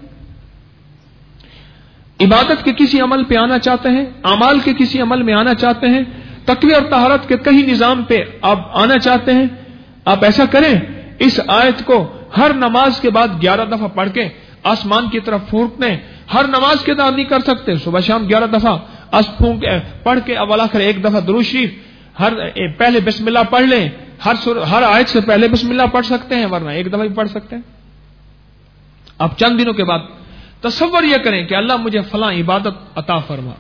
عبادت کے کسی عمل پہ آنا چاہتے ہیں, اعمال کے کسی عمل میں آنا چاہتے ہیں, تقوی اور طہارت کے کہیں نظام پہ آپ آنا چاہتے ہیں, آپ ایسا کریں, اس آیت کو ہر نماز کے بعد گیارہ دفعہ پڑھ کے آسمان کی طرف پھونکنے. ہر نماز کے بعد نہیں کر سکتے, صبح شام گیارہ دفعہ پھونک پڑھ کے اول آخر ایک دفعہ درود شریف, ہر پہلے بسم اللہ پڑھ لیں, ہر سر, ہر آیت سے پہلے بسم اللہ پڑھ سکتے ہیں, ورنہ ایک دفعہ بھی پڑھ سکتے ہیں. اب چند دنوں کے بعد تصور یہ کریں کہ اللہ مجھے فلاں عبادت عطا فرما,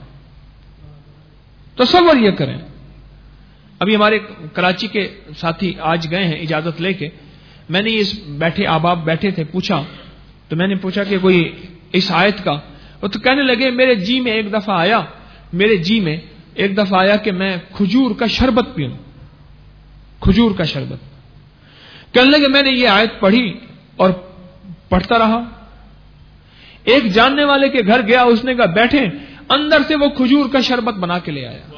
تصور یہ کریں. ابھی ہمارے کراچی کے ساتھی آج گئے ہیں اجازت لے کے, میں نے اس بیٹھے احباب بیٹھے تھے, پوچھا تو میں نے پوچھا کہ کوئی اس آیت کا, وہ تو کہنے لگے میرے جی میں ایک دفعہ آیا, میرے جی میں ایک دفعہ آیا کہ میں کھجور کا شربت پیوں, کھجور کا شربت. کہنے لگے میں نے یہ آیت پڑھی اور پڑھتا رہا. ایک جاننے والے کے گھر گیا, اس نے کہا بیٹھے, اندر سے وہ کھجور کا شربت بنا کے لے آیا.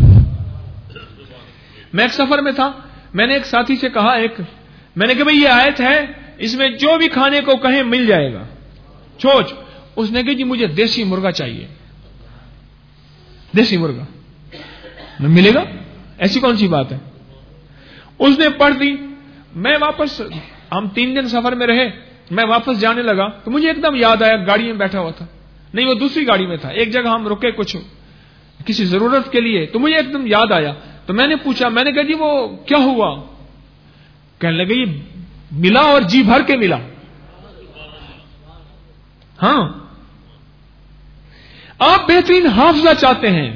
میں ایک سفر میں تھا, میں نے ایک ساتھی سے کہا, ایک میں نے کہا بھئی یہ آیت ہے, اس میں جو بھی کھانے کو کہیں مل جائے گا, چوچ. اس نے کہا جی مجھے دیسی مرغا چاہیے, دیسی مرغا ملے گا, ایسی کون سی بات ہے. اس نے پڑھ دی. میں واپس, ہم تین دن سفر میں رہے, میں واپس جانے لگا تو مجھے ایک دم یاد آیا, گاڑی میں بیٹھا ہوا تھا, نہیں وہ دوسری گاڑی میں تھا, ایک جگہ ہم رکے کچھ کسی ضرورت کے لیے, تو مجھے ایک دم یاد آیا. تو میں نے پوچھا, میں نے کہا جی وہ کیا ہوا. کہنے لگے یہ ملا اور جی بھر کے ملا. ہاں, آپ بہترین حافظہ چاہتے ہیں.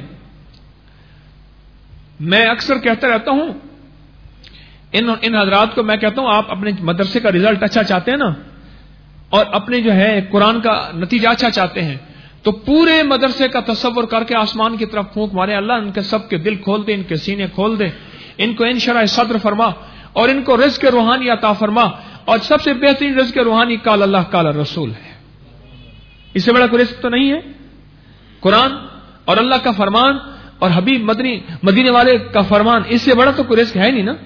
میں اکثر کہتا رہتا ہوں ان ان حضرات کو, میں کہتا ہوں آپ اپنے مدرسے کا رزلٹ اچھا چاہتے ہیں نا, اور اپنے جو ہے قرآن کا نتیجہ اچھا چاہتے ہیں, تو پورے مدرسے کا تصور کر کے آسمان کی طرف پھونک مارے, اللہ ان کے سب کے دل کھول دے, ان کے سینے کھول دے, ان کو انشراح صدر فرما, اور ان کو رزق روحانی عطا فرما. اور سب سے بہترین رزق روحانی قال اللہ قال رسول ہے. اس سے بڑا کوئی رزق تو نہیں ہے. قرآن اور اللہ کا فرمان اور حبیب مدنی مدینے والے کا فرمان, اس سے بڑا تو کوئی رزق ہے نہیں نا.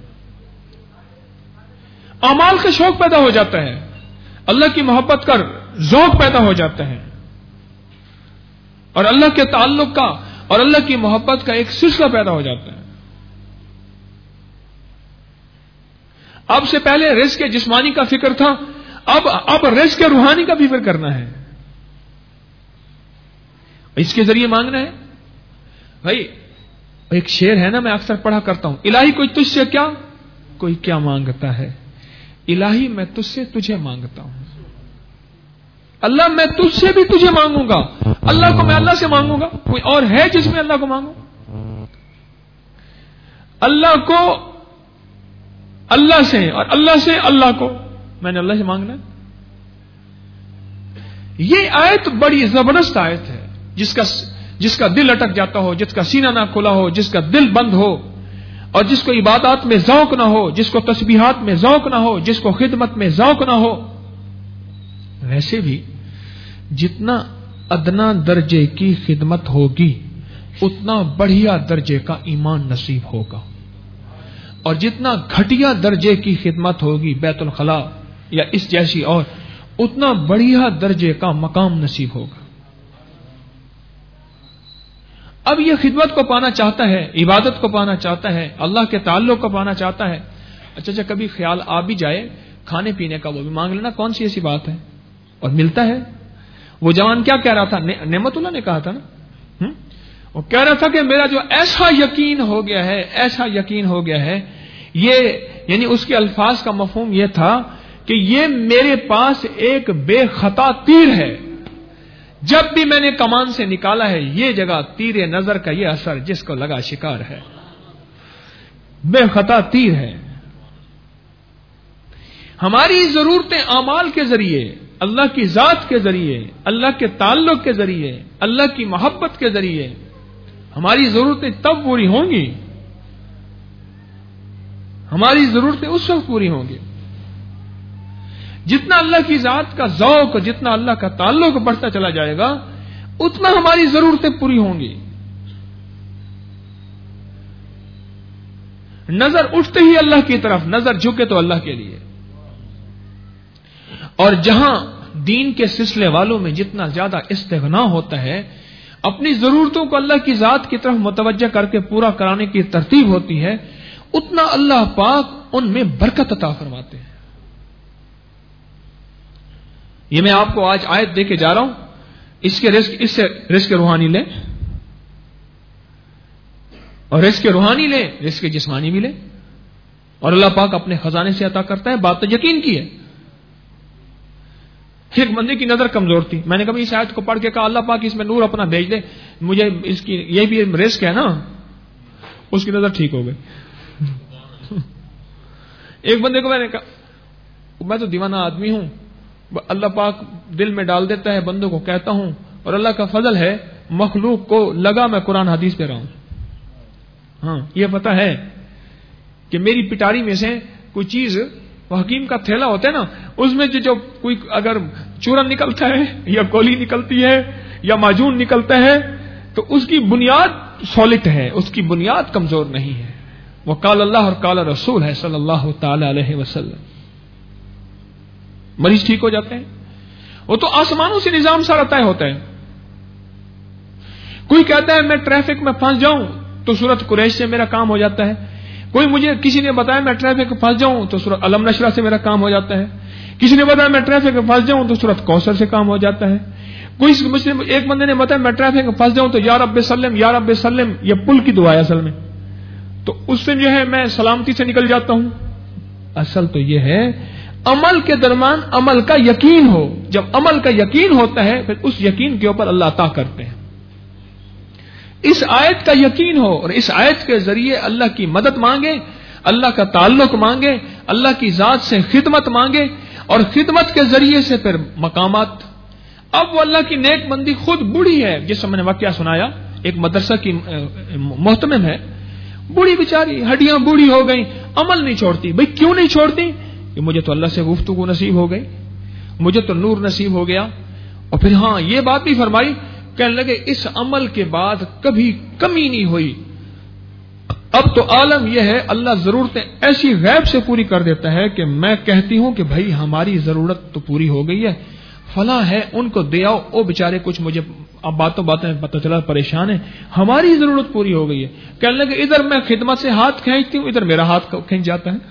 اعمال کا شوق پیدا ہو جاتا ہے, اللہ کی محبت کا ذوق پیدا ہو جاتا ہے, اور اللہ کے تعلق کا اور اللہ کی محبت کا ایک سلسلہ پیدا ہو جاتا ہے. اب سے پہلے رزق جسمانی کا فکر تھا, اب اب رزق روحانی کا بھی فکر کرنا ہے, اس کے ذریعے مانگنا ہے. بھائی ایک شعر ہے نا, میں اکثر پڑھا کرتا ہوں, الہی کوئی تجھ سے کیا کوئی کیا مانگتا ہے, الہی میں تجھ سے تجھے مانگتا ہوں. اللہ میں تجھ سے بھی تجھے مانگوں گا, اللہ کو میں اللہ سے مانگوں گا, کوئی اور ہے جس میں اللہ کو مانگوں. اللہ کو اللہ سے اور اللہ سے اللہ کو, میں نے اللہ سے مانگنا ہے. یہ آیت بڑی زبردست آیت ہے, جس کا جس کا دل اٹک جاتا ہو, جس کا سینہ نہ کھلا ہو, جس کا دل بند ہو, اور جس کو عبادات میں ذوق نہ ہو, جس کو تسبیحات میں ذوق نہ ہو, جس کو خدمت میں ذوق نہ ہو. ویسے بھی جتنا ادنا درجے کی خدمت ہوگی اتنا بڑھیا درجے کا ایمان نصیب ہوگا, اور جتنا گھٹیا درجے کی خدمت ہوگی بیت الخلاء یا اس جیسی اور, اتنا بڑھیا درجے کا مقام نصیب ہوگا. اب یہ خدمت کو پانا چاہتا ہے, عبادت کو پانا چاہتا ہے, اللہ کے تعلق کو پانا چاہتا ہے. اچھا اچھا کبھی خیال آ بھی جائے کھانے پینے کا, وہ بھی مانگ لینا, کون سی ایسی بات ہے, اور ملتا ہے. وہ جوان کیا کہہ رہا تھا, نعمت اللہ نے کہا تھا نا, وہ کہہ رہا تھا کہ میرا جو ایسا یقین ہو گیا ہے, ایسا یقین ہو گیا ہے, یہ یعنی اس کے الفاظ کا مفہوم یہ تھا کہ یہ میرے پاس ایک بے خطا تیر ہے, جب بھی میں نے کمان سے نکالا ہے یہ جگہ تیر نظر کا یہ اثر جس کو لگا شکار ہے, بے خطا تیر ہے. ہماری ضرورتیں اعمال کے ذریعے, اللہ کی ذات کے ذریعے, اللہ کے تعلق کے ذریعے, اللہ کی محبت کے ذریعے ہماری ضرورتیں تب پوری ہوں گی, ہماری ضرورتیں اس وقت پوری ہوں گی جتنا اللہ کی ذات کا ذوق, جتنا اللہ کا تعلق بڑھتا چلا جائے گا, اتنا ہماری ضرورتیں پوری ہوں گی. نظر اٹھتے ہی اللہ کی طرف، نظر جھکے تو اللہ کے لیے. اور جہاں دین کے سلسلے والوں میں جتنا زیادہ استغنا ہوتا ہے، اپنی ضرورتوں کو اللہ کی ذات کی طرف متوجہ کر کے پورا کرانے کی ترتیب ہوتی ہے، اتنا اللہ پاک ان میں برکت عطا فرماتے ہیں. یہ میں آپ کو آج آیت دے کے جا رہا ہوں، اس کے رزق، اس سے رزق روحانی لیں اور رزق روحانی لیں، رزق جسمانی بھی لیں، اور اللہ پاک اپنے خزانے سے عطا کرتا ہے. بات تو یقین کی ہے. ایک بندے کی نظر کمزور تھی، میں نے کبھی اس آیت کو پڑھ کے کہا اللہ پاک اس میں نور اپنا بھیج دے، مجھے اس کی یہ بھی رزق ہے نا. اس کی نظر ٹھیک ہو گئی. ایک بندے کو میں نے کہا میں تو دیوانہ آدمی ہوں، اللہ پاک دل میں ڈال دیتا ہے، بندوں کو کہتا ہوں، اور اللہ کا فضل ہے مخلوق کو لگا میں قرآن حدیث پہ رہا ہوں. ہاں یہ پتہ ہے کہ میری پٹاری میں سے کوئی چیز، وہ حکیم کا تھیلا ہوتا ہے نا، اس میں جو, جو کوئی اگر چورن نکلتا ہے یا گولی نکلتی ہے یا معجون نکلتا ہے تو اس کی بنیاد سالڈ ہے، اس کی بنیاد کمزور نہیں ہے. وہ قال اللہ اور قال رسول ہے صلی اللہ تعالی علیہ وسلم. مریض ٹھیک ہو جاتے ہیں، وہ تو آسمانوں سے نظام سارا طے ہوتا ہے. کوئی کہتا ہے میں ٹریفک میں پھنس جاؤں تو سورت قریش سے میرا کام ہو جاتا ہے. کوئی مجھے کسی نے بتایا میں ٹریفک میں پھنس جاؤں تو سورت علم نشرہ سے میرا کام ہو جاتا ہے. کسی نے بتایا میں ٹریفک میں پھنس جاؤں تو سورت کوثر سے کام ہو جاتا ہے. کوئی ایک بندے نے بتایا میں ٹریفک میں پھنس جاؤں تو یا رب سلم یا رب سلم، یہ پل کی دعا ہے اصل میں، تو اس سے جو ہے میں سلامتی سے نکل جاتا ہوں. اصل تو یہ ہے عمل کے درمیان عمل کا یقین ہو. جب عمل کا یقین ہوتا ہے پھر اس یقین کے اوپر اللہ عطا کرتے ہیں. اس آیت کا یقین ہو اور اس آیت کے ذریعے اللہ کی مدد مانگے، اللہ کا تعلق مانگے، اللہ کی ذات سے خدمت مانگے، اور خدمت کے ذریعے سے پھر مقامات. اب وہ اللہ کی نیک بندی خود بوڑھی ہے، جس سے میں نے واقعہ سنایا، ایک مدرسہ کی محتمم ہے، بوڑھی بیچاری، ہڈیاں بوڑھی ہو گئی، عمل نہیں چھوڑتی. بھئی کیوں نہیں چھوڑتی؟ کہ مجھے تو اللہ سے گفتگو نصیب ہو گئی، مجھے تو نور نصیب ہو گیا. اور پھر ہاں یہ بات بھی فرمائی، کہنے لگے اس عمل کے بعد کبھی کمی نہیں ہوئی. اب تو عالم یہ ہے اللہ ضرورتیں ایسی غیب سے پوری کر دیتا ہے کہ میں کہتی ہوں کہ بھائی ہماری ضرورت تو پوری ہو گئی ہے، فلاں ہے ان کو دے آؤ، او بیچارے کچھ مجھے اب باتوں باتیں پتہ چلا پریشان ہے، ہماری ضرورت پوری ہو گئی ہے. کہنے لگے ادھر میں خدمت سے ہاتھ کھینچتی ہوں، ادھر میرا ہاتھ کھینچ جاتا ہے.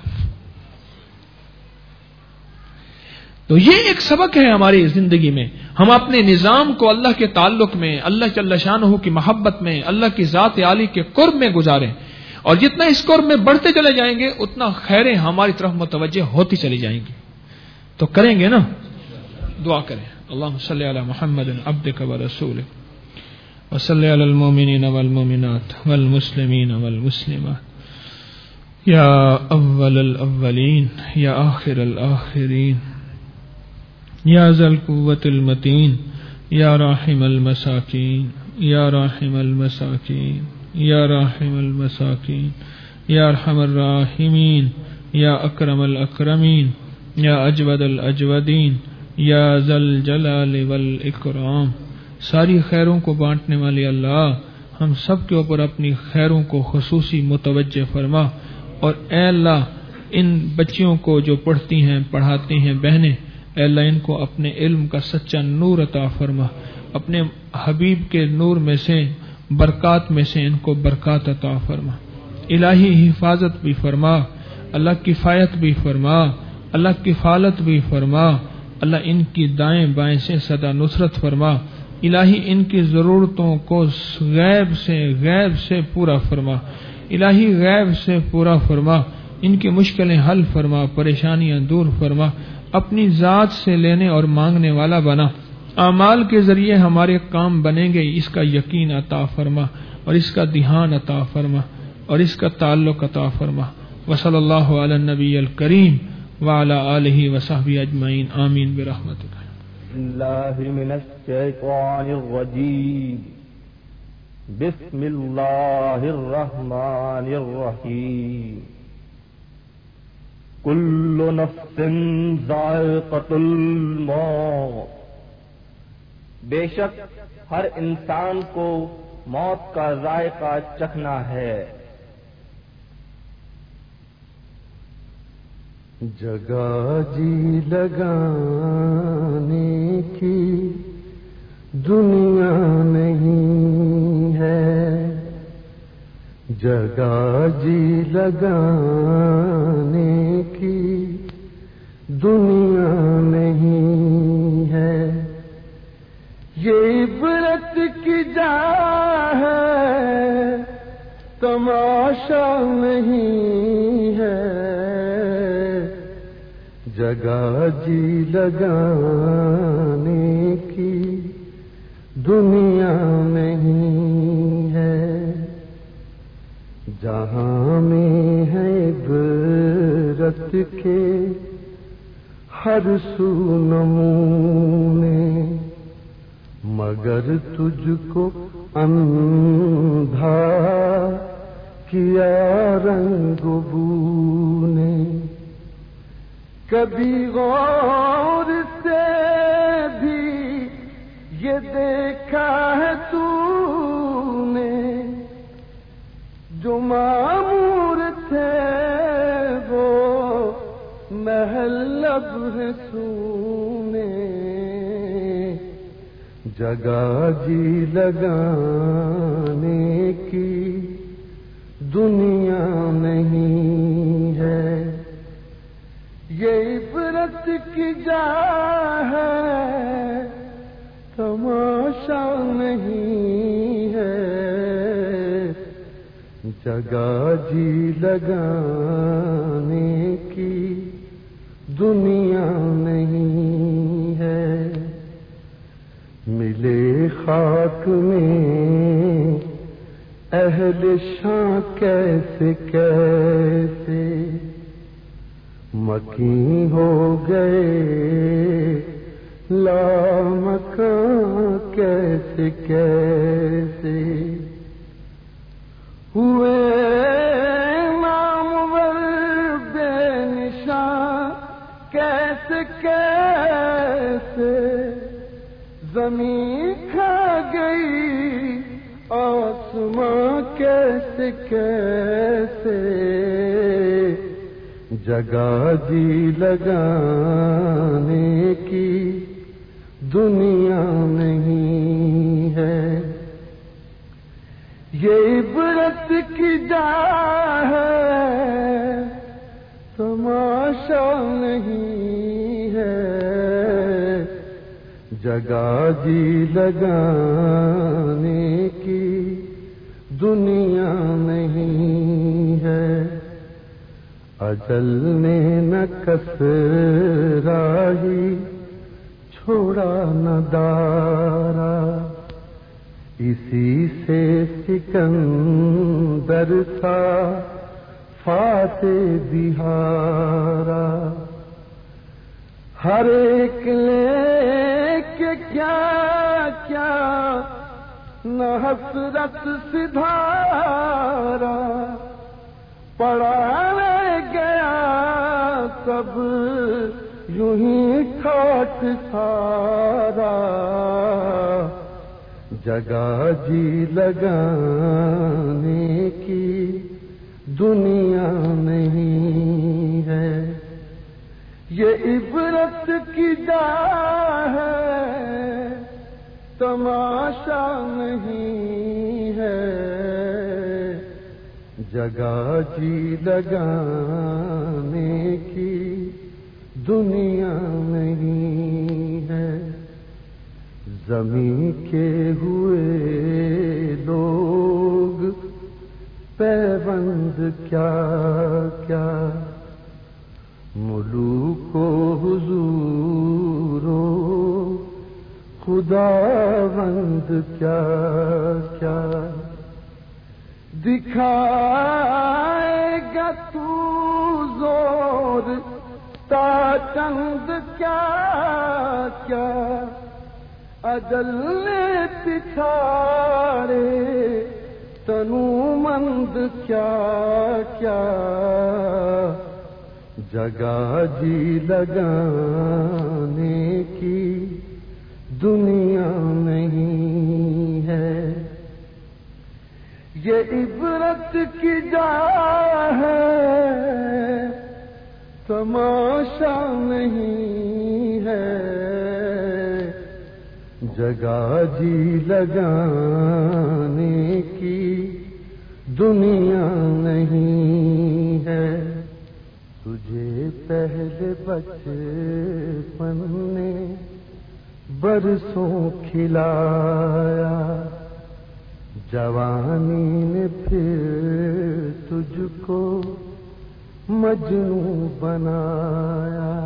تو یہ ایک سبق ہے ہماری زندگی میں. ہم اپنے نظام کو اللہ کے تعلق میں، اللہ جل شانہ کی محبت میں، اللہ کی ذات عالی کے قرب میں گزاریں، اور جتنا اس قرب میں بڑھتے چلے جائیں گے اتنا خیریں ہماری طرف متوجہ ہوتی چلی جائیں گی. تو کریں گے نا؟ دعا کریں. اللہم صلی علی محمد عبدک ورسولک وصلی علی المؤمنین والمؤمنات والمسلمین والمسلمات یا اول الاولین یا آخر الاخرین یا ذا القوة المتین یا راحم المساکین یا راحم المساکین یا راحم المساکین یا ارحم الراحمین یا اکرم الاکرمین یا اجود الاجودین یا ذا الجلال والاکرام. ساری خیروں کو بانٹنے والے اللہ، ہم سب کے اوپر اپنی خیروں کو خصوصی متوجہ فرما. اور اے اللہ ان بچیوں کو جو پڑھتی ہیں پڑھاتی ہیں بہنیں، اے اللہ ان کو اپنے علم کا سچا نور عطا فرما، اپنے حبیب کے نور میں سے برکات میں سے ان کو برکات عطا فرما. الہی حفاظت بھی فرما، اللہ کفایت بھی فرما، اللہ کفالت بھی فرما. اللہ ان کی دائیں بائیں سے سدا نصرت فرما. الہی ان کی ضرورتوں کو غیب سے غیب سے پورا فرما. الہی غیب سے پورا فرما. ان کی مشکلیں حل فرما، پریشانیاں دور فرما. اپنی ذات سے لینے اور مانگنے والا بنا. اعمال کے ذریعے ہمارے کام بنیں گے، اس کا یقین عطا فرما، اور اس کا دھیان عطا فرما، اور اس کا تعلق عطا فرما. وصلی اللہ علی النبی الکریم وعلی آلہ وصحبہ اجمعین. آمین برحمتک. اللہ من الشیطان الرجیم. بسم اللہ الرحمن الرحیم. کل نفس ذائقۃ الموت بے شک ہر انسان کو موت کا ذائقہ چکھنا ہے۔ جگہ جی لگانے کی دنیا نہیں ہے، جگہ جی لگانے کی دنیا نہیں ہے، یہ عبرت کی جا ہے تماشا نہیں ہے، جگہ جی لگانے کی دنیا نہیں ہے، جہاں میں ہے عبرت کے ہر سو نمونے، مگر تجھ کو اندھا کیا رنگ بو نے، کبھی غور سے بھی یہ دیکھا ہے تو نے، جو معمور تھے وہ محل اب ہے سونے، جگہ جی لگانے کی دنیا نہیں ہے، یہ عبرت کی جا ہے تماشا نہیں ہے، جگہ جی لگانے کی دنیا نہیں ہے، ملے خاک میں اہل شاں کیسے کیسے، مکین ہو گئے لامکاں کیسے کیسے، ہوئے نامور بے نشان کیسے کیسے، زمین کھا گئی آسماں کیسے کیسے، جگہ جی لگانے کی دنیا نہیں ہے، یہ عبرت کی جا ہے تماشا نہیں ہے، جگہ جی لگانے کی دنیا نہیں ہے، اجل نے نہ کسرا ہی چھوڑا نہ دارا، اسی سے سکندر تھا فاتح بہارا، ہر ایک لے کے کیا کیا نہ حسرت سدھارا، پڑا رہ گیا سب یوں ہی کھاٹ سارا، جگہ جی لگانے کی دنیا نہیں ہے، یہ عبرت کی جا ہے تماشا نہیں ہے، جگہ جی لگانے کی دنیا نہیں ہے، زمین کے ہوئے لوگ پیوند کیا کیا، ملوک و حضورو خداوند کیا کیا، دکھائے گا تو زور تا چند کیا کیا، اجل نے پچھاڑے تنو مند کیا کیا، جگہ جی لگانے کی دنیا یہ عبرت کی جا ہے تماشا نہیں ہے، جگہ جی لگانے کی دنیا نہیں ہے۔ تجھے پہلے بچپن نے برسوں کھلایا، جوانی نے پھر تجھ کو مجنوں بنایا،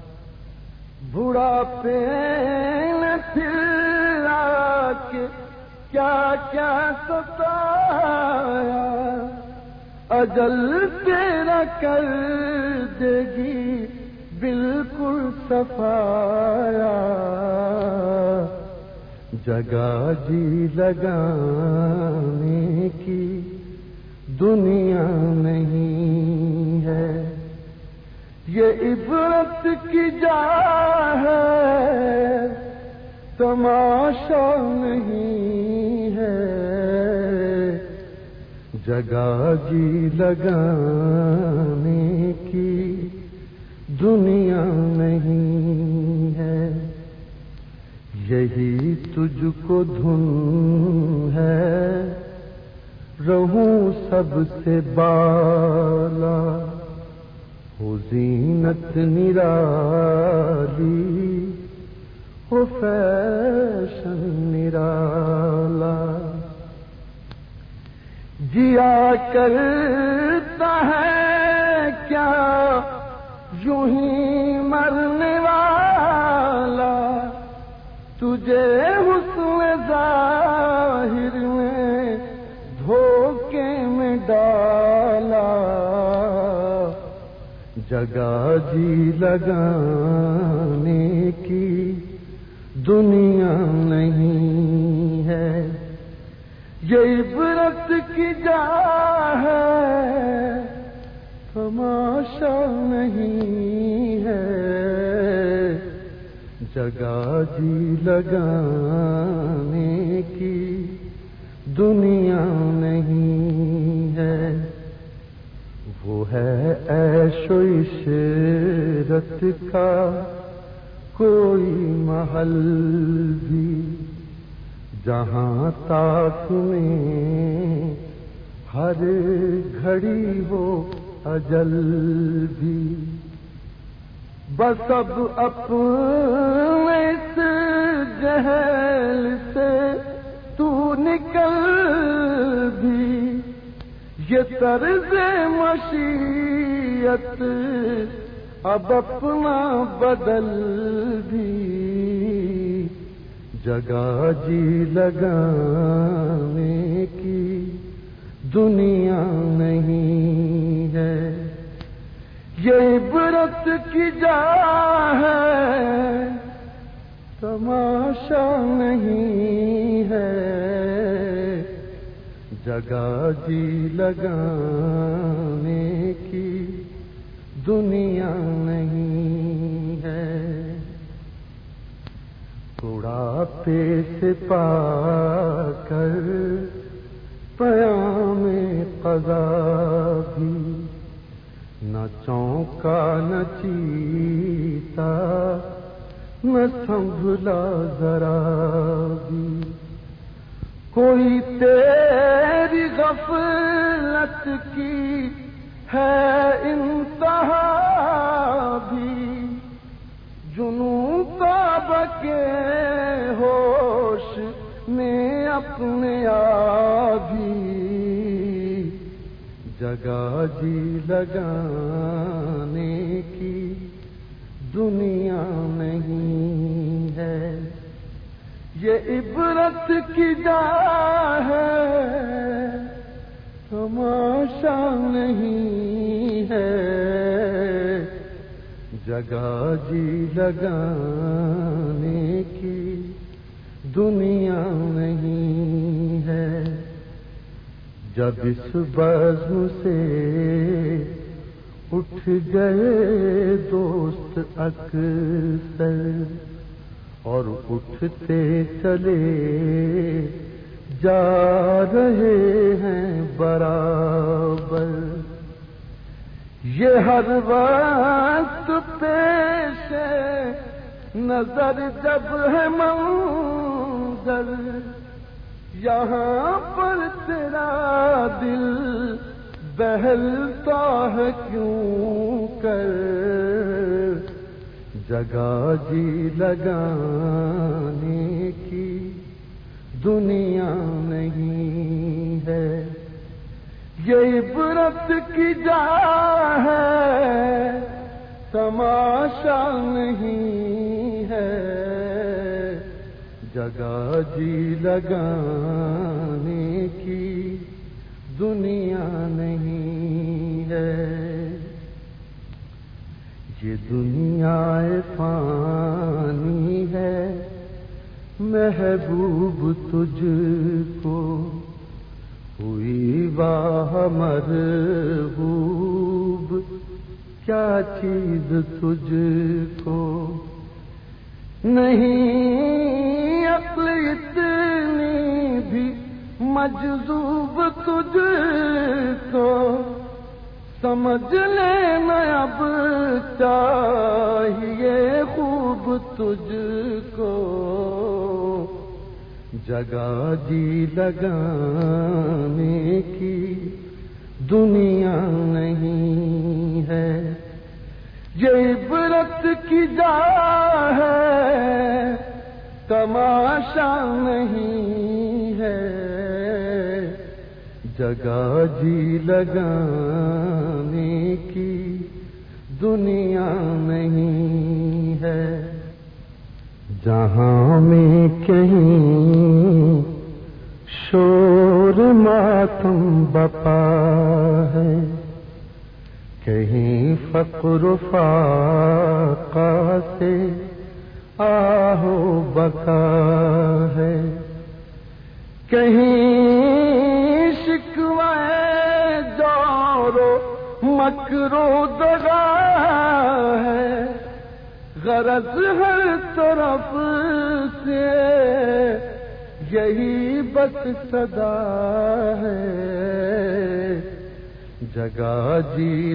بڑھاپے نے پھر آ کے کیا کیا ستایا، اجل تیرا کر دے گی بالکل صفایا، جگہ جی لگانے کی دنیا نہیں ہے، یہ عبرت کی جا ہے تماشا نہیں ہے، جگہ جی لگانے کی دنیا نہیں ہے، یہی تجھ کو دھن ہے رہوں سب سے بالا، ہو زینت نرالی ہو فیشن نرالا، جیا کرتا ہے کیا یوں ہی مرنے والا، تجھے حسن ظاہر میں دھوکے میں ڈالا، جگہ جی لگانے کی دنیا نہیں ہے، یہ عبرت کی جا ہے تماشا نہیں ہے، جگہ جی لگانے کی دنیا نہیں ہے، وہ ہے عیش و عشرت کا کوئی محل بھی، جہاں تاک میں ہر گھڑی ہو اجل بھی، بس اب اپنے اس جہل سے تو نکل بھی، یہ طرز مشیت اب اپنا بدل بھی، جگہ جی لگانے کی دنیا نہیں ہے، یہ عبرت کی جا ہے تماشا نہیں ہے، جگہ جی لگانے کی دنیا نہیں ہے، بڑھاپے سے پا کر پیام قضا بھی، نہ چونکا نہ چیتا نہ سنبھلا ذرا بھی، کوئی تیری غفلت کی ہے انتہا بھی، جنوں کعبہ کے ہوش میں اپنے آبی، جگہ جی لگانے کی دنیا نہیں ہے، یہ عبرت کی جا ہے تماشا نہیں ہے، جگہ جی لگانے کی دنیا نہیں ہے، جب اس بزم سے اٹھ گئے دوست اکثر اور اٹھتے چلے جا رہے ہیں برابر، یہ ہر وقت پیش نظر جب ہے منظر، یہاں پر تیرا دل بہلتا ہے کیوں کر، جگہ جی لگانے کی دنیا نہیں ہے، یہ عبرت کی جا ہے تماشا نہیں ہے، جگہ جی لگانے کی دنیا نہیں ہے، یہ دنیا فانی ہے، محبوب تجھ کو ہوئی واہ مرغوب، کیا چیز تجھ کو نہیں، عقل اتنی بھی مجذوب تجھ کو، سمجھ لینا اب چاہیے خوب تجھ کو، جگہ جی لگانے کی دنیا نہیں ہے، یہ عبرت کی جا ہے تماشا نہیں ہے، جگہ جی لگانے کی دنیا نہیں ہے، جہاں میں کہیں شور ماتم بپا ہے، کہیں فقر و فاقہ سے آہو بکا ہے، کہیں شکوے جور و مکر و دغا ہے، غرض ہر طرف سے یہی بس صدا ہے، جگہ جی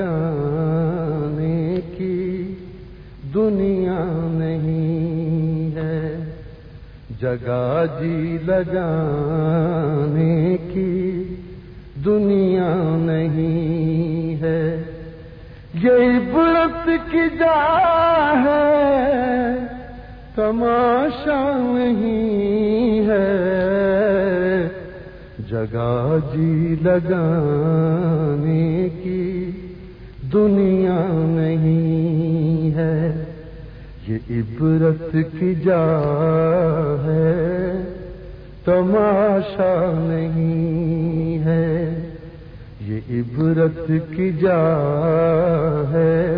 لگانے کی دنیا نہیں ہے، جگہ جی لگانے کی دنیا نہیں ہے، یہ عبرت کی جا ہے تماشا نہیں ہے، جگہ جی لگانے کی دنیا نہیں ہے، یہ عبرت کی جا ہے تماشا نہیں ہے، یہ عبرت کی جا ہے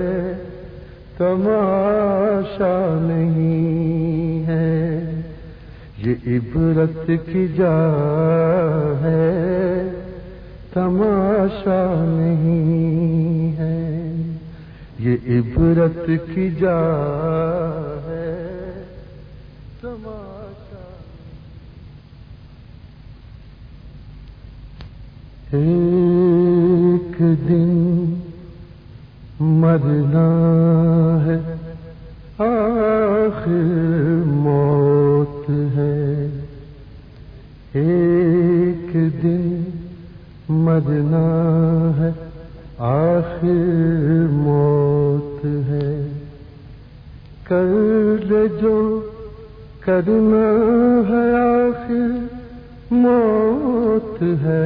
تماشا نہیں ہے، یہ عبرت کی جا ہے تماشا نہیں ہے، یہ عبرت کی جا ہے تماشا۔ ایک دن مرنا ہے، آخر موت ہے، ایک دن مرنا ہے، آخر موت ہے، کر لے جو کرنا ہے، آخر موت ہے،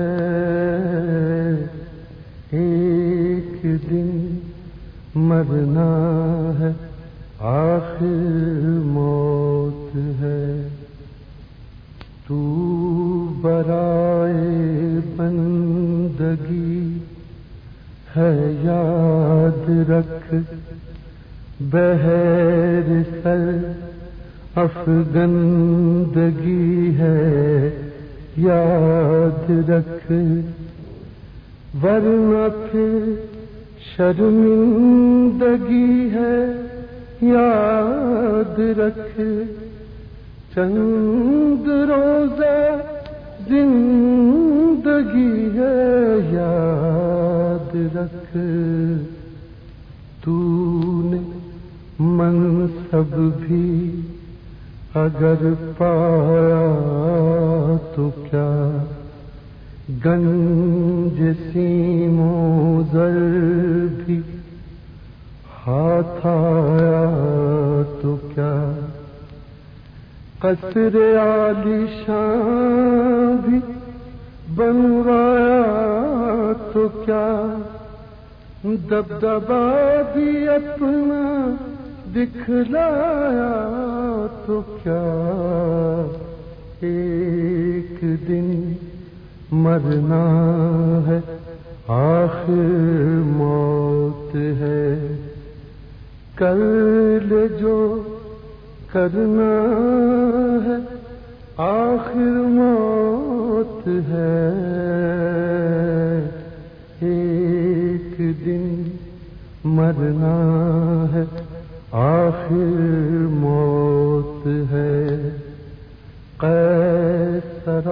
ایک دن مرنا ہے، آخر موت ہے، تو برائے بندگی ہے یاد رکھ، بہر سر افگندگی ہے یاد رکھ، ورنہ پھر شرمندگی ہے یاد رکھ، چند روزہ زندگی ہے یاد رکھ، تو نے منصب بھی اگر پایا تو کیا، گنج سیم و زر بھی ہاتھ آیا تو کیا، قصر عالی شان بھی بنوایا تو کیا، دبدبا بھی اپنا دکھلایا تو کیا، ایک دن مرنا ہے آخر موت ہے، کر لے جو کرنا ہے آخر موت ہے، ایک دن مرنا ہے آخر موت ہے، قیصر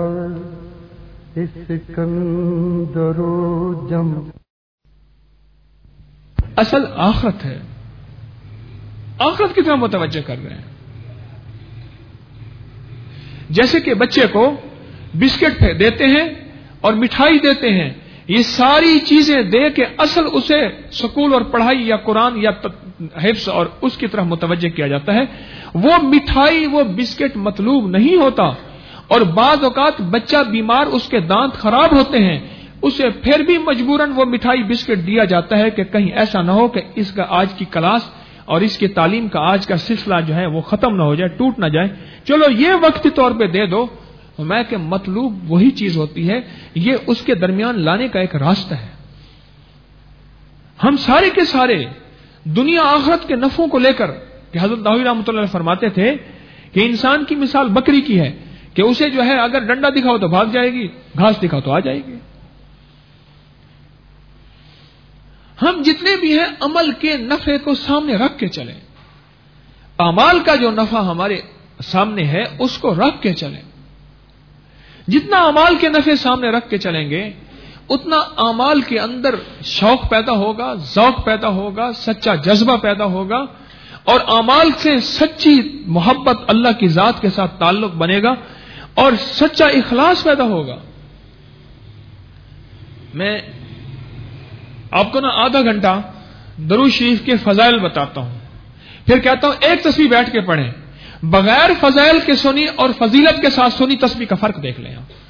اسکندر و جم اصل آخرت ہے، آخرت کی طرف متوجہ کر رہے ہیں. جیسے کہ بچے کو بسکٹ دیتے ہیں اور مٹھائی دیتے ہیں، یہ ساری چیزیں دے کے اصل اسے سکول اور پڑھائی یا قرآن یا حفظ اور اس کی طرف متوجہ کیا جاتا ہے. وہ مٹھائی وہ بسکٹ مطلوب نہیں ہوتا، اور بعض اوقات بچہ بیمار، اس کے دانت خراب ہوتے ہیں، اسے پھر بھی مجبوراً وہ مٹھائی بسکٹ دیا جاتا ہے کہ کہیں ایسا نہ ہو کہ اس کا آج کی کلاس اور اس کی تعلیم کا آج کا سلسلہ جو ہے وہ ختم نہ ہو جائے، ٹوٹ نہ جائے، چلو یہ وقتی طور پہ دے دو. میں کہ مطلوب وہی چیز ہوتی ہے، یہ اس کے درمیان لانے کا ایک راستہ ہے. ہم سارے کے سارے دنیا آخرت کے نفعوں کو لے کر، کہ حضرت داؤد رحمۃ اللہ علیہ فرماتے تھے کہ انسان کی مثال بکری کی ہے کہ اسے جو ہے اگر ڈنڈا دکھاؤ تو بھاگ جائے گی، گھاس دکھاؤ تو آ جائے گی. ہم جتنے بھی ہیں عمل کے نفع کو سامنے رکھ کے چلیں، اعمال کا جو نفع ہمارے سامنے ہے اس کو رکھ کے چلیں. جتنا اعمال کے نفع سامنے رکھ کے چلیں گے اتنا اعمال کے اندر شوق پیدا ہوگا، ذوق پیدا ہوگا، سچا جذبہ پیدا ہوگا، اور اعمال سے سچی محبت اللہ کی ذات کے ساتھ تعلق بنے گا اور سچا اخلاص پیدا ہوگا. میں آپ کو نا آدھا گھنٹہ درود شریف کے فضائل بتاتا ہوں، پھر کہتا ہوں ایک تسبیح بیٹھ کے پڑھیں، بغیر فضائل کے سنی اور فضیلت کے ساتھ سنی تسبیح کا فرق دیکھ لیں. آپ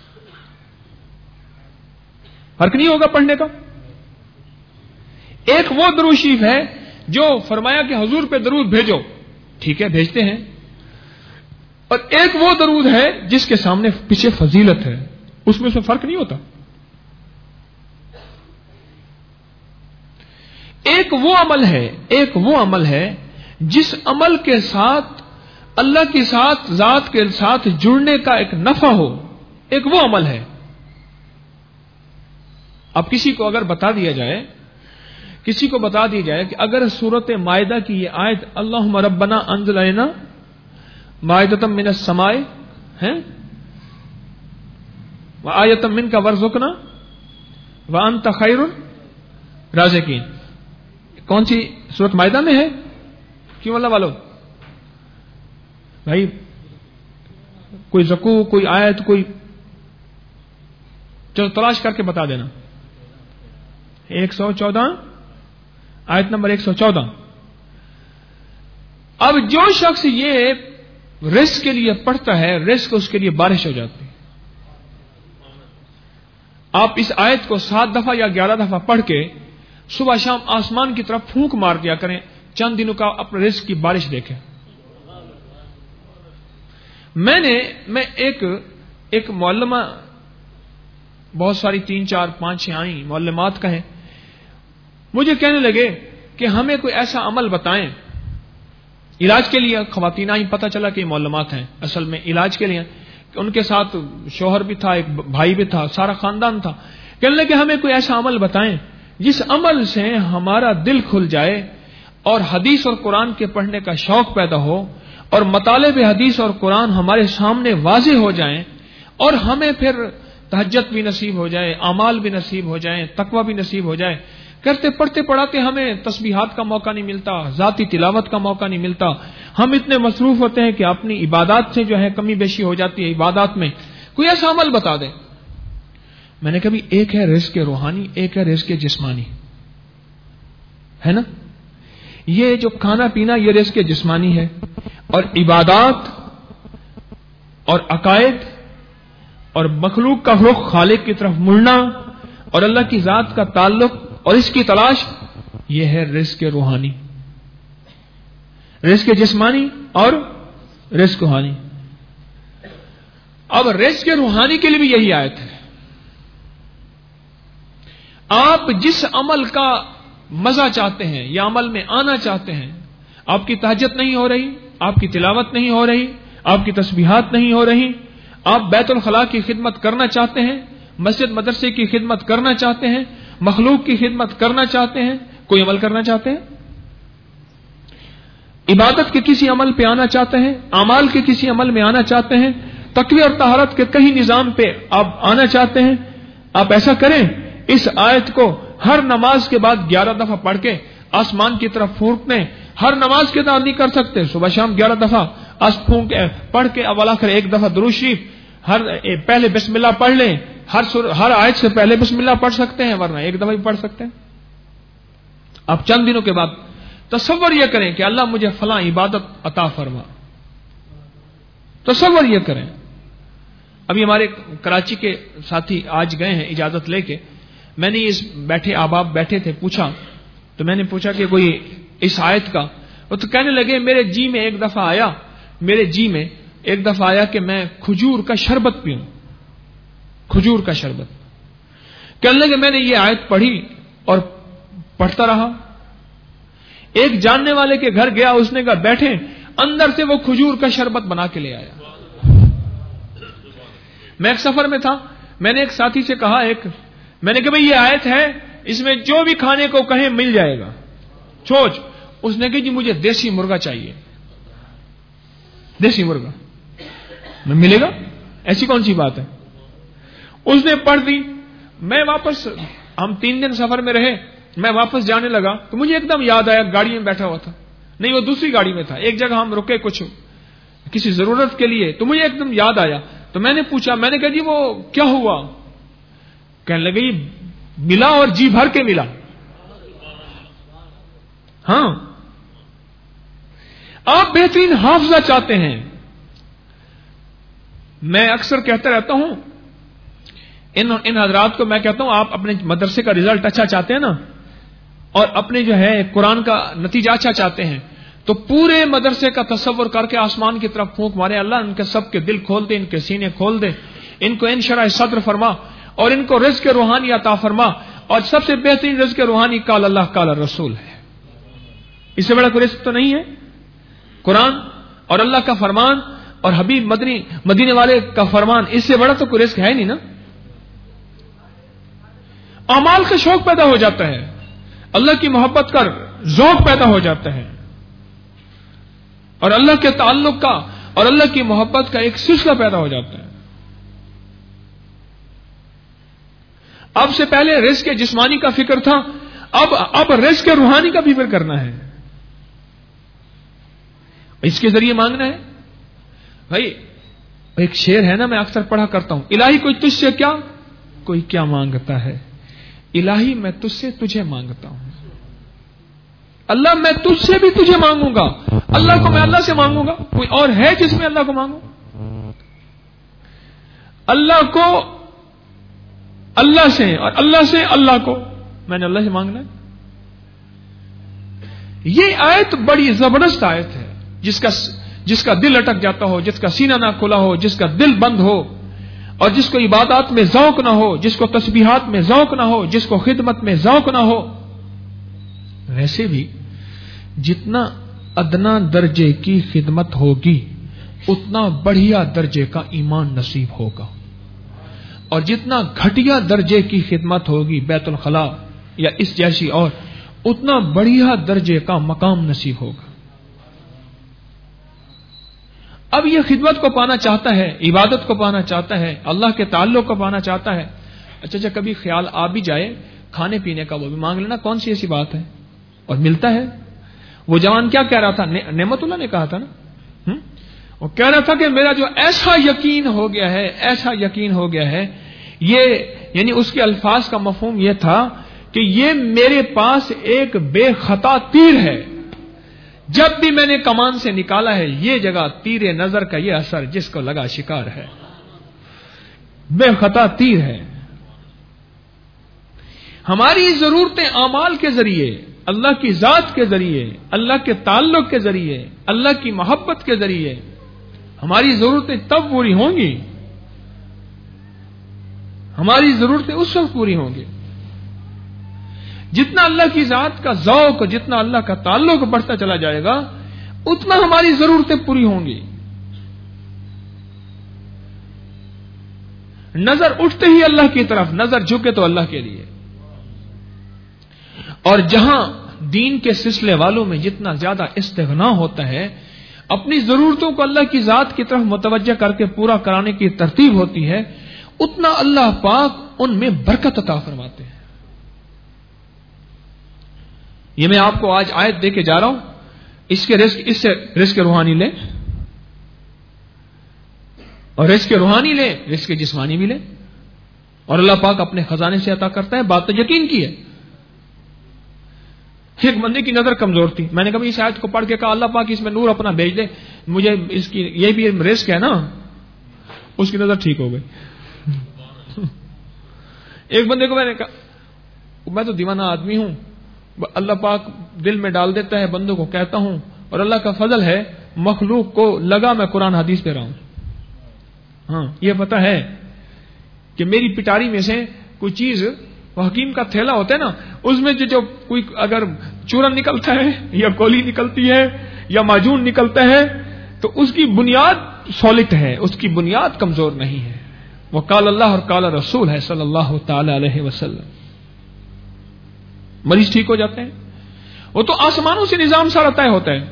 فرق نہیں ہوگا پڑھنے کا. ایک وہ درود شریف ہے جو فرمایا کہ حضور پہ درود بھیجو، ٹھیک ہے بھیجتے ہیں، اور ایک وہ درود ہے جس کے سامنے پیچھے فضیلت ہے، اس میں سے فرق نہیں ہوتا. ایک وہ عمل ہے ایک وہ عمل ہے جس عمل کے ساتھ اللہ کے ساتھ ذات کے ساتھ جڑنے کا ایک نفع ہو، ایک وہ عمل ہے. اب کسی کو اگر بتا دیا جائے کسی کو بتا دی جائے کہ اگر سورۃ مائدہ کی یہ آیت اللہم ربنا انزل علینا مائدۃ من السماء ہے وآیۃ منک وارزقنا وانت خیر الرازقین، کون سی سورۃ مائدہ میں ہے؟ کیوں اللہ والو بھائی کوئی رکوع کوئی آیت کوئی چلو تلاش کر کے بتا دینا. ایک سو چودہ آیت نمبر ایک سو چودہ. اب جو شخص یہ رزق کے لیے پڑھتا ہے رزق اس کے لیے بارش ہو جاتی ہے. آپ اس آیت کو سات دفعہ یا گیارہ دفعہ پڑھ کے صبح شام آسمان کی طرف پھونک مار دیا کریں، چند دنوں کا اپنے رزق کی بارش دیکھیں. میں نے میں ایک ایک معلمہ، بہت ساری تین چار پانچ چھ آئیں معلمات کا ہے، مجھے کہنے لگے کہ ہمیں کوئی ایسا عمل بتائیں علاج کے لیے. خواتین آئیں، پتہ چلا کہ یہ معلمات ہیں، اصل میں علاج کے لیے. ان کے ساتھ شوہر بھی تھا، ایک بھائی بھی تھا، سارا خاندان تھا. کہنے لگے ہمیں کوئی ایسا عمل بتائیں جس عمل سے ہمارا دل کھل جائے اور حدیث اور قرآن کے پڑھنے کا شوق پیدا ہو اور مطالب حدیث اور قرآن ہمارے سامنے واضح ہو جائیں اور ہمیں پھر تہجد بھی نصیب ہو جائے، اعمال بھی نصیب ہو جائیں، تقوی بھی نصیب ہو جائے، کرتے پڑھتے پڑھاتے ہمیں تسبیحات کا موقع نہیں ملتا، ذاتی تلاوت کا موقع نہیں ملتا، ہم اتنے مصروف ہوتے ہیں کہ اپنی عبادات سے جو ہے کمی بیشی ہو جاتی ہے، عبادات میں کوئی ایسا عمل بتا دے۔ میں نے کبھی ایک ہے رزق روحانی، ایک ہے رزق جسمانی، ہے نا؟ یہ جو کھانا پینا یہ رزق جسمانی ہے، اور عبادات اور عقائد اور مخلوق کا رخ خالق کی طرف مڑنا اور اللہ کی ذات کا تعلق اور اس کی تلاش، یہ ہے رزق روحانی۔ رزق جسمانی اور رزق روحانی۔ اب رزق روحانی کے لیے بھی یہی آیت ہے۔ آپ جس عمل کا مزہ چاہتے ہیں یا عمل میں آنا چاہتے ہیں، آپ کی تہجد نہیں ہو رہی، آپ کی تلاوت نہیں ہو رہی، آپ کی تسبیحات نہیں ہو رہی، آپ بیت الخلاء کی خدمت کرنا چاہتے ہیں، مسجد مدرسے کی خدمت کرنا چاہتے ہیں، مخلوق کی خدمت کرنا چاہتے ہیں، کوئی عمل کرنا چاہتے ہیں، عبادت کے کسی عمل پہ آنا چاہتے ہیں، اعمال کے کسی عمل میں آنا چاہتے ہیں، تقوی اور طہارت کے کہیں نظام پہ آپ آنا چاہتے ہیں، آپ ایسا کریں، اس آیت کو ہر نماز کے بعد گیارہ دفعہ پڑھ کے آسمان کی طرف پھونکنے، ہر نماز کے بعد نہیں کر سکتے، صبح شام گیارہ دفعہ آس پھونک پڑھ کے اول آخر ایک دفعہ درود شریف، ہر پہلے بسم اللہ پڑھ لیں، ہر سر ہر آیت سے پہلے بسم اللہ پڑھ سکتے ہیں، ورنہ ایک دفعہ بھی پڑھ سکتے ہیں۔ اب چند دنوں کے بعد تصور یہ کریں کہ اللہ مجھے فلاں عبادت عطا فرما، تصور یہ کریں۔ ابھی ہمارے کراچی کے ساتھی آج گئے ہیں اجازت لے کے، میں نے اس بیٹھے احباب بیٹھے تھے، پوچھا تو میں نے پوچھا کہ کوئی اس آیت کا، وہ تو کہنے لگے میرے جی میں ایک دفعہ آیا میرے جی میں ایک دفعہ آیا کہ میں کھجور کا شربت پیوں، کھجور کا شربت۔ کہنے لگے میں نے یہ آیت پڑھی اور پڑھتا رہا، ایک جاننے والے کے گھر گیا، اس نے کہا بیٹھے، اندر سے وہ کھجور کا شربت بنا کے لے آیا۔ میں ایک سفر میں تھا، میں نے ایک ساتھی سے کہا، ایک میں نے کہا بھئی یہ آیت ہے، اس میں جو بھی کھانے کو کہیں مل جائے گا، سوچ۔ اس نے کہا جی مجھے دیسی مرغا چاہیے، دیسی مرغا میں ملے گا، ایسی کون سی بات ہے؟ اس نے پڑھ دی، میں واپس، ہم تین دن سفر میں رہے، میں واپس جانے لگا تو مجھے ایک دم یاد آیا، گاڑی میں بیٹھا ہوا تھا، نہیں وہ دوسری گاڑی میں تھا، ایک جگہ ہم رکے کچھ کسی ضرورت کے لیے، تو مجھے ایک دم یاد آیا، تو میں نے پوچھا، میں نے کہا جی وہ کیا ہوا؟ کہنے لگے یہ ملا اور جی بھر کے ملا۔ ہاں، آپ بہترین حافظہ چاہتے ہیں، میں اکثر کہتا رہتا ہوں ان ان حضرات کو، میں کہتا ہوں آپ اپنے مدرسے کا رزلٹ اچھا چاہتے ہیں نا، اور اپنے جو ہے قرآن کا نتیجہ اچھا چاہتے ہیں، تو پورے مدرسے کا تصور کر کے آسمان کی طرف پھونک مارے، اللہ ان کے سب کے دل کھول دے، ان کے سینے کھول دے، ان کو انشراح صدر فرما، اور ان کو رزق روحانی عطا فرما، اور سب سے بہترین رزق روحانی قال اللہ قال رسول ہے۔ اس سے بڑا کوئی رزق تو نہیں ہے، قرآن اور اللہ کا فرمان اور حبیب مدنی مدینے والے کا فرمان، اس سے بڑا تو کوئی رزق ہے نہیں نا۔ اعمال کا شوق پیدا ہو جاتا ہے، اللہ کی محبت کا ذوق پیدا ہو جاتا ہے، اور اللہ کے تعلق کا اور اللہ کی محبت کا ایک سلسلہ پیدا ہو جاتا ہے۔ اب سے پہلے رزق جسمانی کا فکر تھا، اب اب رزق روحانی کا بھی فکر کرنا ہے، اس کے ذریعے مانگنا ہے۔ بھائی ایک شعر ہے نا، میں اکثر پڑھا کرتا ہوں، الہی کوئی تجھ سے کیا کوئی کیا مانگتا ہے، الہی میں تجھ سے تجھے مانگتا ہوں، اللہ میں تجھ سے بھی تجھے مانگوں گا، اللہ کو میں اللہ سے مانگوں گا، کوئی اور ہے جس میں اللہ کو مانگوں؟ اللہ کو اللہ سے اور اللہ سے اللہ کو، میں نے اللہ سے مانگنا ہے۔ یہ آیت بڑی زبردست آیت ہے، جس کا جس کا دل اٹک جاتا ہو، جس کا سینہ نہ کھلا ہو، جس کا دل بند ہو، اور جس کو عبادات میں ذوق نہ ہو، جس کو تسبیحات میں ذوق نہ ہو، جس کو خدمت میں ذوق نہ ہو، ویسے بھی جتنا ادنا درجے کی خدمت ہوگی اتنا بڑھیا درجے کا ایمان نصیب ہوگا، اور جتنا گھٹیا درجے کی خدمت ہوگی بیت الخلاء یا اس جیسی اور، اتنا بڑھیا درجے کا مقام نصیب ہوگا۔ اب یہ خدمت کو پانا چاہتا ہے، عبادت کو پانا چاہتا ہے، اللہ کے تعلق کو پانا چاہتا ہے. اچھا اچھا کبھی خیال آ بھی جائے کھانے پینے کا، وہ بھی مانگ لینا، کون سی ایسی بات ہے، اور ملتا ہے. وہ جوان کیا کہہ رہا تھا؟ نعمت اللہ نے کہا تھا نا، وہ کہہ رہا تھا کہ میرا جو ایسا یقین ہو گیا ہے، ایسا یقین ہو گیا ہے، یہ یعنی اس کے الفاظ کا مفہوم یہ تھا کہ یہ میرے پاس ایک بے خطا تیر ہے، جب بھی میں نے کمان سے نکالا ہے یہ جگہ تیر نظر کا یہ اثر جس کو لگا شکار ہے، بے خطا تیر ہے. ہماری ضرورتیں اعمال کے ذریعے، اللہ کی ذات کے ذریعے، اللہ کے تعلق کے ذریعے، اللہ کی محبت کے ذریعے ہماری ضرورتیں تب پوری ہوں گی، ہماری ضرورتیں اس وقت پوری ہوں گی جتنا اللہ کی ذات کا ذوق، جتنا اللہ کا تعلق بڑھتا چلا جائے گا اتنا ہماری ضرورتیں پوری ہوں گی. نظر اٹھتے ہی اللہ کی طرف، نظر جھکے تو اللہ کے لیے. اور جہاں دین کے سلسلے والوں میں جتنا زیادہ استغنا ہوتا ہے، اپنی ضرورتوں کو اللہ کی ذات کی طرف متوجہ کر کے پورا کرانے کی ترتیب ہوتی ہے، اتنا اللہ پاک ان میں برکت عطا فرماتے ہیں. یہ میں آپ کو آج آیت دے کے جا رہا ہوں، اس کے رزق، اس سے رزق روحانی لے، اور رزق روحانی لے، رزق جسمانی بھی لے، اور اللہ پاک اپنے خزانے سے عطا کرتا ہے. بات تو یقین کی ہے. ایک بندے کی نظر کمزور تھی، میں نے کبھی اس آیت کو پڑھ کے کہا اللہ پاک اس میں نور اپنا بھیج دے، مجھے اس کی یہ بھی رزق ہے نا. اس کی نظر ٹھیک ہو گئی. ایک بندے کو میں نے کہا میں تو دیوانہ آدمی ہوں، اللہ پاک دل میں ڈال دیتا ہے، بندوں کو کہتا ہوں، اور اللہ کا فضل ہے مخلوق کو لگا میں قرآن حدیث پہ رہا ہوں. ہاں یہ پتا ہے کہ میری پٹاری میں سے کوئی چیز، وہ حکیم کا تھیلا ہوتا ہے نا، اس میں جو, جو کوئی اگر چورن نکلتا ہے یا کولی نکلتی ہے یا معجون نکلتا ہے تو اس کی بنیاد سالڈ ہے، اس کی بنیاد کمزور نہیں ہے. وہ قال اللہ اور قال رسول ہے صلی اللہ تعالی علیہ وسلم. مریض ٹھیک ہو جاتے ہیں، وہ تو آسمانوں سے نظام سارا طے ہوتا ہے.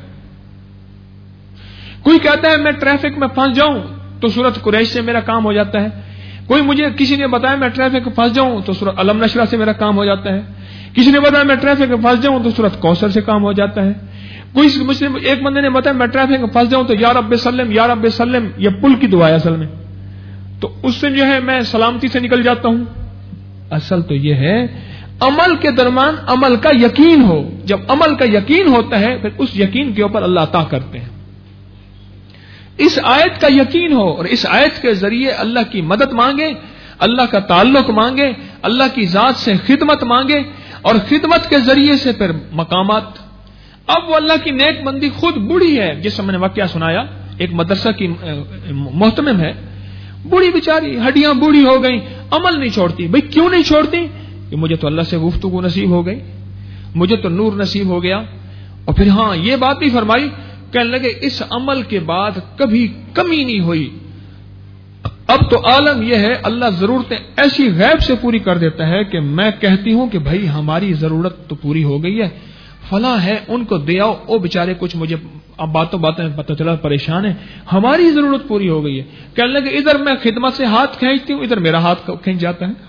کوئی کہتا ہے میں ٹریفک میں پھنس جاؤں تو سورۃ قریش سے میرا کام ہو جاتا ہے. کوئی مجھے کسی نے بتایا میں ٹریفک میں پھنس جاؤں تو سورۃ الم نشرح سے میرا کام ہو جاتا ہے. کسی نے بتایا میں ٹریفک میں پھنس جاؤں تو سورۃ کوثر سے کام ہو جاتا ہے. کوئی مجھ نے ایک بندے نے بتایا میں ٹریفک میں پھنس جاؤں تو یا رب سلم یا رب سلم، یہ پل کی دعا ہے اصل میں، تو اس سے جو ہے میں سلامتی سے نکل جاتا ہوں. اصل تو یہ ہے عمل کے درمیان عمل کا یقین ہو. جب عمل کا یقین ہوتا ہے پھر اس یقین کے اوپر اللہ عطا کرتے ہیں. اس آیت کا یقین ہو اور اس آیت کے ذریعے اللہ کی مدد مانگے، اللہ کا تعلق مانگے، اللہ کی ذات سے خدمت مانگے، اور خدمت کے ذریعے سے پھر مقامات. اب وہ اللہ کی نیک بندی خود بوڑھی ہے، جس میں نے واقعہ سنایا، ایک مدرسہ کی محتمم ہے، بوڑھی بیچاری، ہڈیاں بوڑھی ہو گئی، عمل نہیں چھوڑتی. بھئی کیوں نہیں چھوڑتی؟ کہ مجھے تو اللہ سے گفتگو نصیب ہو گئی، مجھے تو نور نصیب ہو گیا. اور پھر ہاں یہ بات بھی فرمائی، کہنے لگے اس عمل کے بعد کبھی کمی نہیں ہوئی. اب تو عالم یہ ہے اللہ ضرورتیں ایسی غیب سے پوری کر دیتا ہے کہ میں کہتی ہوں کہ بھائی ہماری ضرورت تو پوری ہو گئی ہے، فلاں ہے ان کو دے آؤ، او بیچارے کچھ مجھے اب باتوں باتوں میں پتہ چلا پریشان ہے، ہماری ضرورت پوری ہو گئی ہے. کہنے لگے ادھر میں خدمت سے ہاتھ کھینچتی ہوں، ادھر میرا ہاتھ کھینچ جاتا ہے.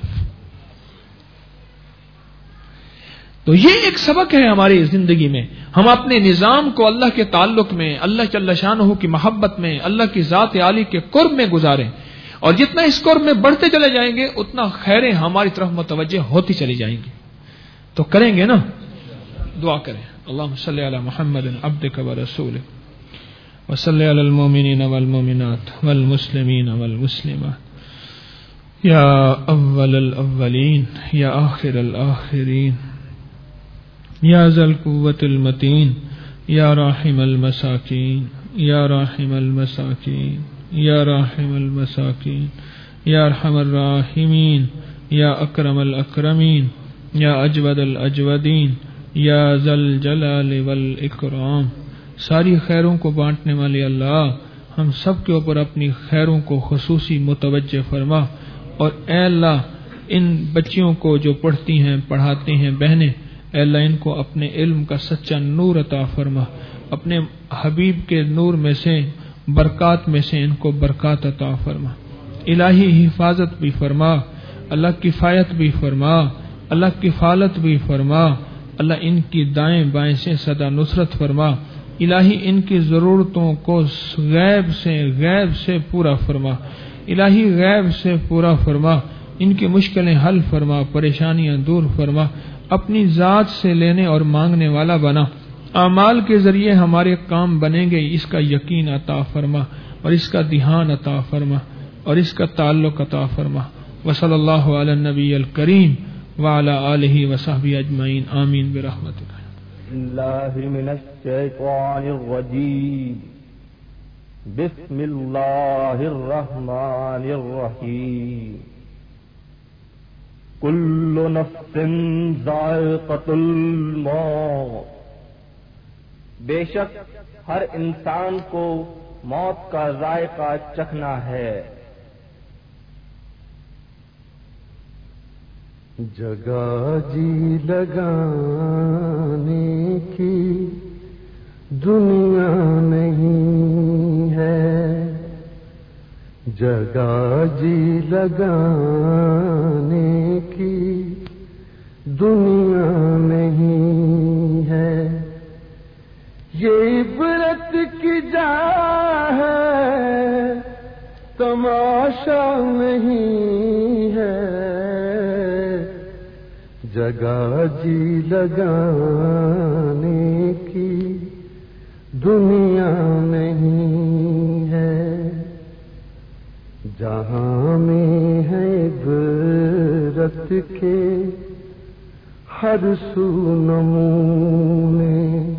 تو یہ ایک سبق ہے ہماری زندگی میں، ہم اپنے نظام کو اللہ کے تعلق میں، اللہ جل شانہ کی محبت میں، اللہ کی ذات عالی کے قرب میں گزاریں، اور جتنا اس قرب میں بڑھتے چلے جائیں گے اتنا خیریں ہماری طرف متوجہ ہوتی چلی جائیں گی. تو کریں گے نا؟ دعا کریں. اللہم صلی علی محمد عبدک ورسولک وصلی علی المؤمنین والمؤمنات والمسلمین والمسلمات یا اول الاولین یا آخر الاخرین یا ذا القوة المتین یا راحم المساکین یا راحم المساکین یا راحم المساکین یا ارحم الراحمین یا اکرم الاکرمین یا اجود الاجودین یا ذا الجلال والاکرام. ساری خیروں کو بانٹنے والے اللہ، ہم سب کے اوپر اپنی خیروں کو خصوصی متوجہ فرما. اور اے اللہ ان بچیوں کو جو پڑھتی ہیں پڑھاتے ہیں بہنیں، اے اللہ ان کو اپنے علم کا سچا نور عطا فرما، اپنے حبیب کے نور میں سے برکات میں سے ان کو برکات عطا فرما، الہی حفاظت بھی فرما، اللہ کفایت بھی فرما، اللہ کفالت بھی فرما، اللہ ان کی دائیں بائیں سے سدا نصرت فرما، الہی ان کی ضرورتوں کو غیب سے غیب سے پورا فرما، الہی غیب سے پورا فرما، ان کی مشکلیں حل فرما، پریشانیاں دور فرما، اپنی ذات سے لینے اور مانگنے والا بنا، اعمال کے ذریعے ہمارے کام بنیں گے اس کا یقین عطا فرما اور اس کا دھیان عطا فرما اور اس کا تعلق عطا فرما۔ وصلی اللہ علی النبی الکریم وعلی آلہ وصحبہ اجمعین، آمین برحمتک۔ اللہ من الشیطان الرجیم، بسم اللہ الرحمن الرحیم، کل نفس ذائقۃ الموت، بے شک ہر انسان کو موت کا ذائقہ چکھنا ہے۔ جگہ جی لگانے کی دنیا نہیں ہے، جگہ جی لگانے کی دنیا نہیں ہے، یہ عبرت کی جا ہے تماشا نہیں ہے، جگہ جی لگانے کی دنیا نہیں ہے، جہاں میں ہے عبرت کے ہر سو نمونے،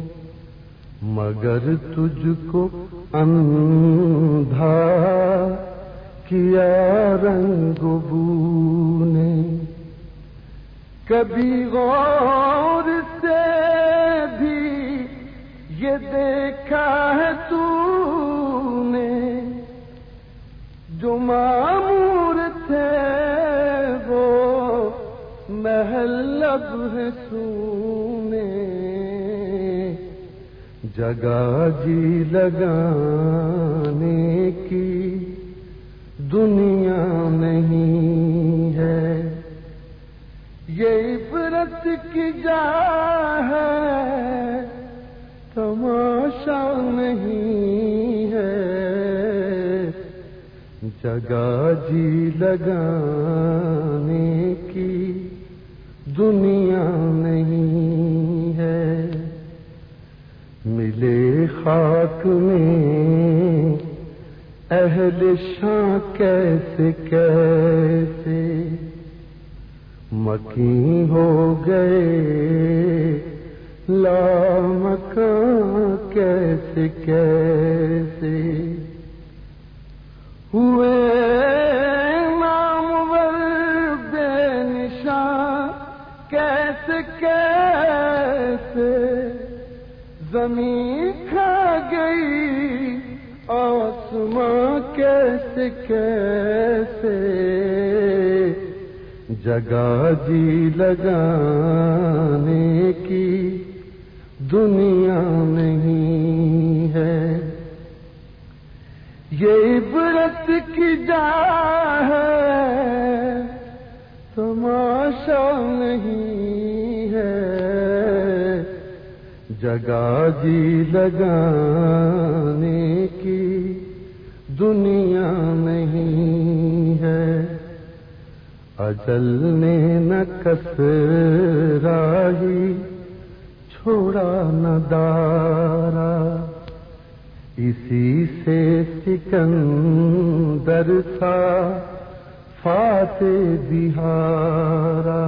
مگر تجھ کو اندھا کیا رنگ بو نے، کبھی غور سے بھی یہ دیکھا ہے تو نے، جو معمور تھے وہ محل اب ہے سونے، جگہ جی لگانے کی دنیا نہیں ہے، یہ عبرت کی جا ہے تماشا نہیں ہے، جگہ جی لگانے کی دنیا نہیں ہے، ملے خاک میں اہل شاں کیسے کیسے، مکین ہو گئے لامکاں کیسے کیسے، ہوئے نامور بے نشان کیسے کیسے، زمین کھا گئی آسمان کیسے کیسے، جگہ جی لگانے کی دنیا نہیں ہے، یہ عبرت کی جا ہے تماشا نہیں ہے، جگہ جی لگانے کی دنیا نہیں ہے، اجل نے نہ کسرا ہی چھوڑا نہ دارا، اسی سے سکندر سا فاتح بہارا،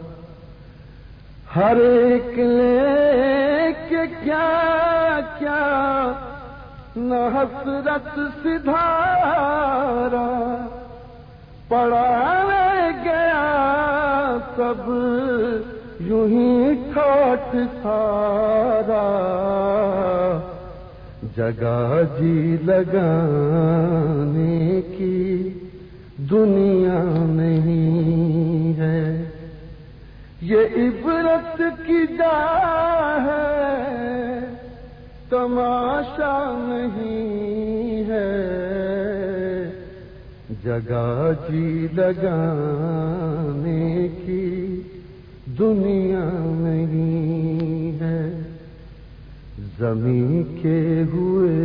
ہر ایک لے کے کیا کیا نہ حسرت سدھارا، پڑا رہ گیا سب یوں ہی ٹھاٹ سارا، جگہ جی لگانے کی دنیا نہیں ہے، یہ عبرت کی جا ہے تماشا نہیں ہے، جگہ جی لگانے کی دنیا نہیں ہے، زمین کے ہوئے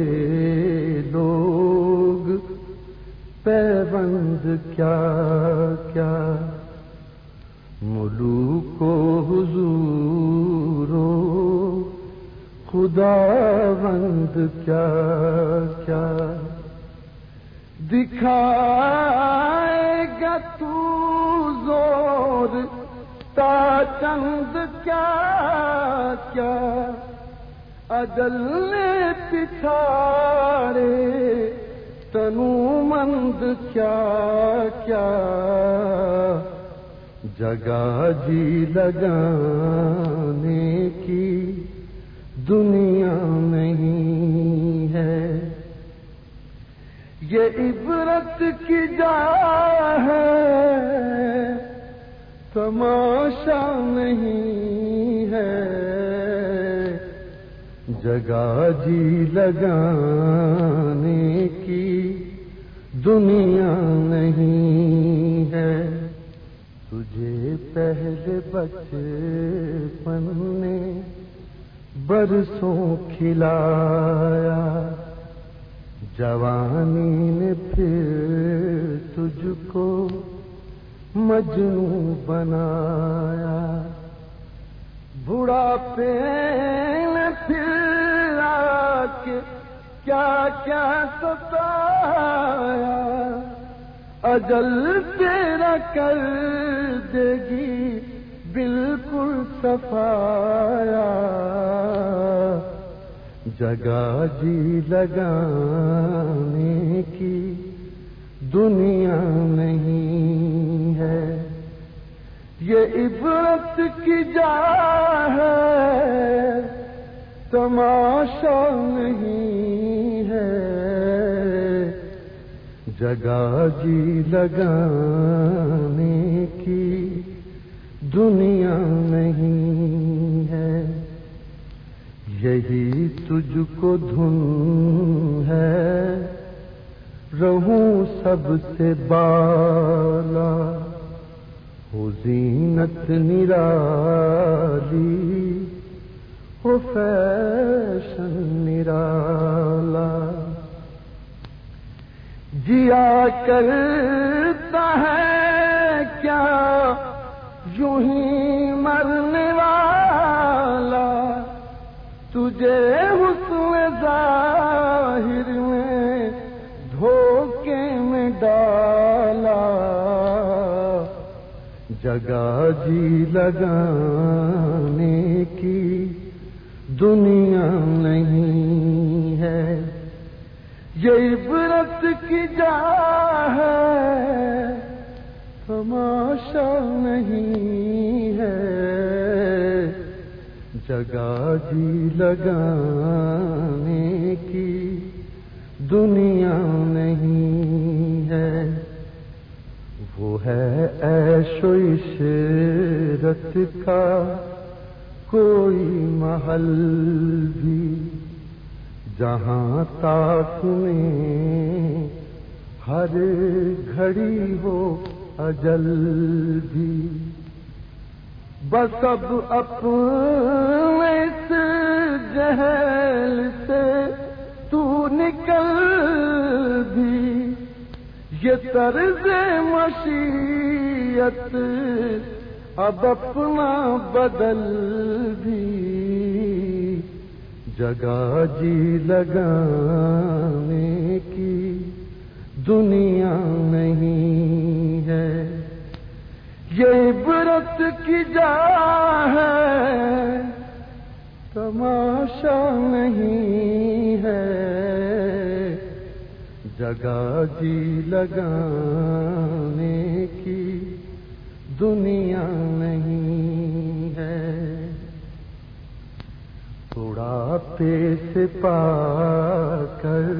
لوگ پیوند کیا کیا، ملوک و حضورو خداوند کیا کیا، دکھائے گا تو زور تا چند کیا کیا، اجل نے پچھاڑے تنومند کیا کیا، جگہ جی لگانے کی دنیا نہیں ہے، یہ عبرت کی جا ہے تماشا نہیں ہے، جگہ جی لگانے کی دنیا نہیں ہے، تجھے پہلے بچپن نے برسوں کھلایا، جوانی نے پھر تجھ کو مجنون بنایا، بڑھاپے نے پھر آ کے کیا کیا ستایا، اجل تیرا کر دے گی بالکل صفایا، جگہ جی لگانے کی دنیا نہیں ہے، یہ عبرت کی جا ہے تماشا نہیں ہے، جگہ جی لگانے کی دنیا نہیں ہے، یہی تجھ کو دھن ہے رہوں سب سے بالا، ہو زینت نرالی ہو فیشن نرالا، جیا کرتا ہے کیا یوں ہی مرنے والا، تجھے حسن ظاہر میں دھوکے میں ڈالا، جگہ جی لگانے کی دنیا نہیں ہے، یہ عبرت کی جا ہے تماشا نہیں ہے، جگہ جی لگانے کی دنیا نہیں ہے، وہ ہے عیش و عشرت کا کوئی محل بھی، جہاں تاک میں ہر گھڑی ہو اجل بھی، بس اب اپنے اس جہل سے تو نکل بھی، یہ طرز مشیت اب اپنا بدل بھی، جگہ جی لگانے کی دنیا نہیں ہے، یہ عبرت کی جا ہے تماشا نہیں ہے، جگہ جی لگانے کی دنیا نہیں ہے، بڑھاپے سے پا کر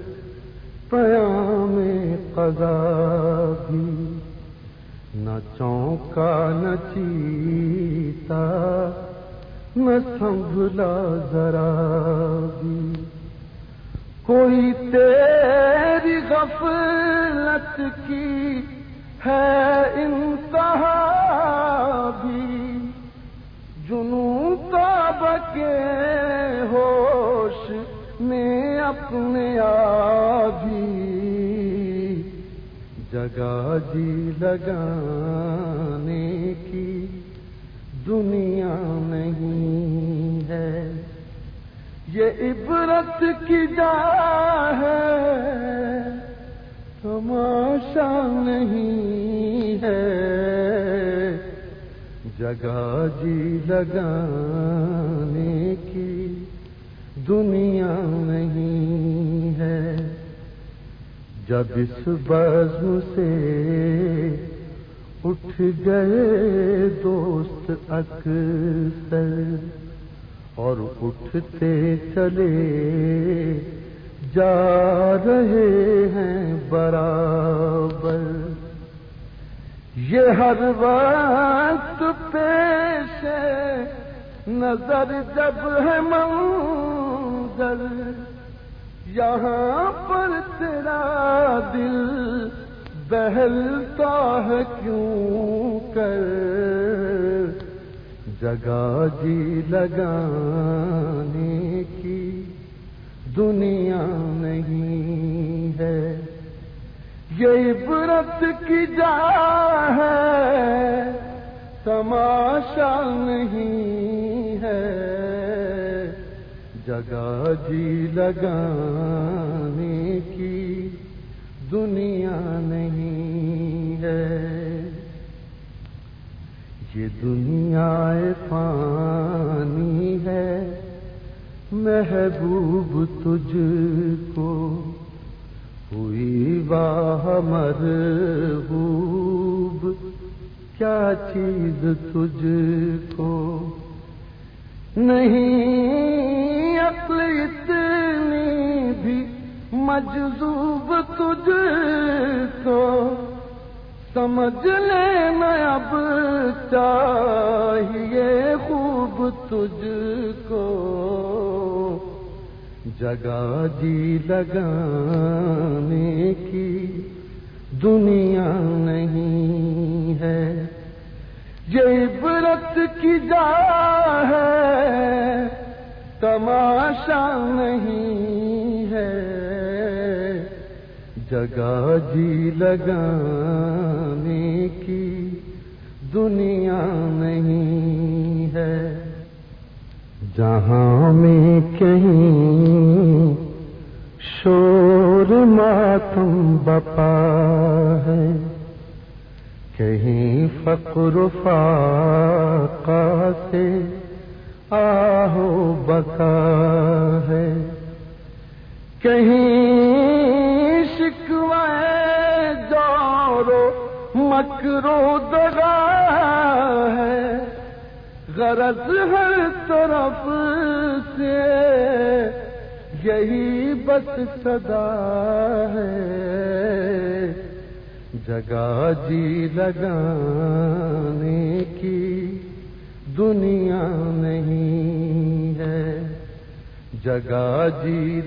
پیام قضا بھی، نہ چونکا نہ چیتا نہ سنبھلا ذرا بھی، کی ہے انتہا بھی، جنوں تاب کے ہوش میں اپنے آبھی، جگہ جی لگانے کی دنیا نہیں ہے، یہ عبرت کی جا ہے تماشا نہیں ہے، جگہ جی لگانے کی دنیا نہیں ہے۔ جب اس بزم سے اٹھ گئے دوست اکثر اور اٹھتے چلے جا رہے ہیں برابر، یہ ہر وقت پیش نظر جب ہے منظر، یہاں پر تیرا دل بہلتا ہے کیوں کر، جگہ جی لگانے کی دنیا نہیں ہے، یہ عبرت کی جا ہے تماشا نہیں ہے، جگہ جی لگانے کی دنیا نہیں ہے، یہ دنیا فانی ہے، محبوب تجھ کو ہوئی واہ مرغوب، کیا چیز تجھ کو نہیں، عقل اتنی بھی مجذوب تجھ کو، سمجھ لینا اب چاہیے خوب تجھ کو، جگہ جی لگانے کی دنیا نہیں ہے، یہ عبرت کی جا ہے تماشا نہیں ہے، جگہ جی لگانے کی دنیا نہیں ہے، جہاں میں کہیں شور ماتم بپا ہے، کہیں فقر و فاقہ سے آہو بکا ہے، کہیں شکوہ جور و مکر و دغا ہے، غرض ہر طرف سے یہی بس صدا ہے، جگہ جی لگانے کی دنیا نہیں ہے، جگہ جی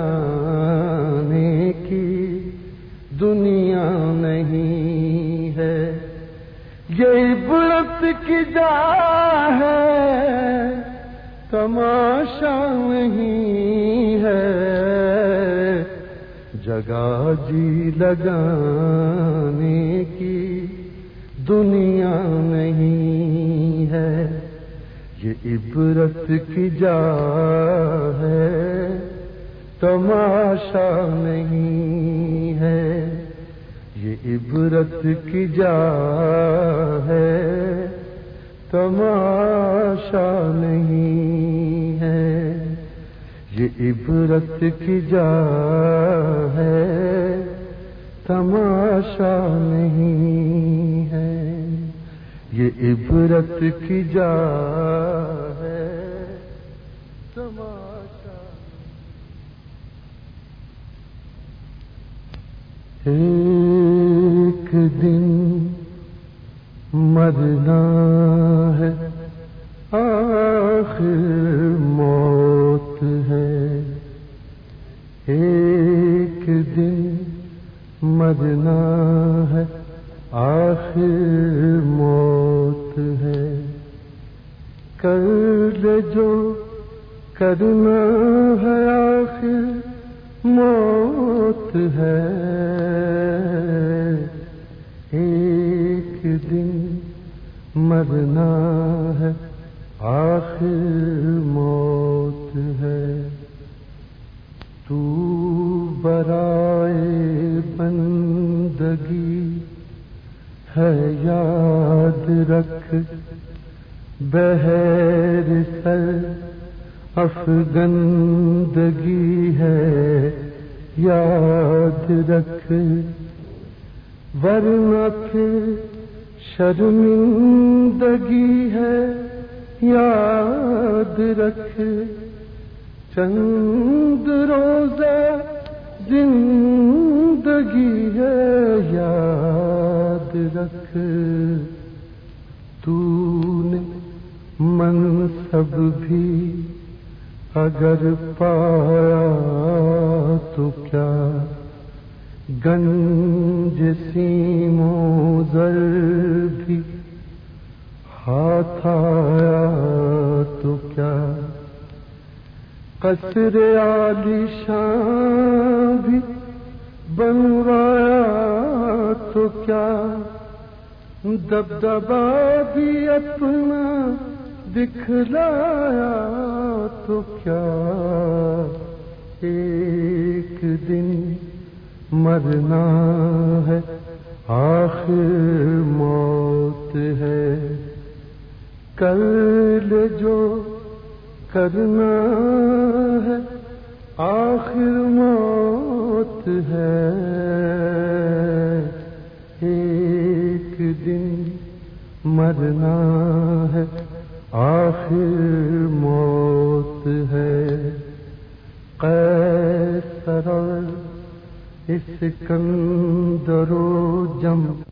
لگانے کی دنیا نہیں ہے، یہ عبرت کی جا ہے تماشا نہیں ہے، جگہ جی لگانے کی دنیا نہیں ہے، یہ عبرت کی جا ہے تماشا نہیں ہے، یہ عبرت کی جا ہے تماشا نہیں ہے، یہ عبرت کی جا ہے تماشا نہیں ہے، یہ عبرت کی جا ہے تماشا۔ ایک دن مرنا ہے، آخر موت ہے، ایک دن مرنا ہے آخر موت ہے، کر لے جو کرنا ہے آخر موت ہے، ایک دن مرنا ہے آخر موت ہے۔ تو برائے بندگی ہے یاد رکھ، بہر سر افگندگی ہے یاد رکھ، ورنہ پھر شرمندگی ہے یاد رکھ، چند روزہ زندگی ہے یاد رکھ، تو نے منصب بھی اگر پایا تو کیا، گنج سیم و زر بھی ہاتھ آیا تو کیا، قصر عالی شان بھی بنوایا تو کیا، دبدبا بھی اپنا دکھلایا تو کیا، ایک دن مرنا ہے آخر موت ہے، کر لے جو کرنا ہے آخر موت ہے، ایک دن مرنا ہے آخر موت ہے۔ قیصر اسکندر و جم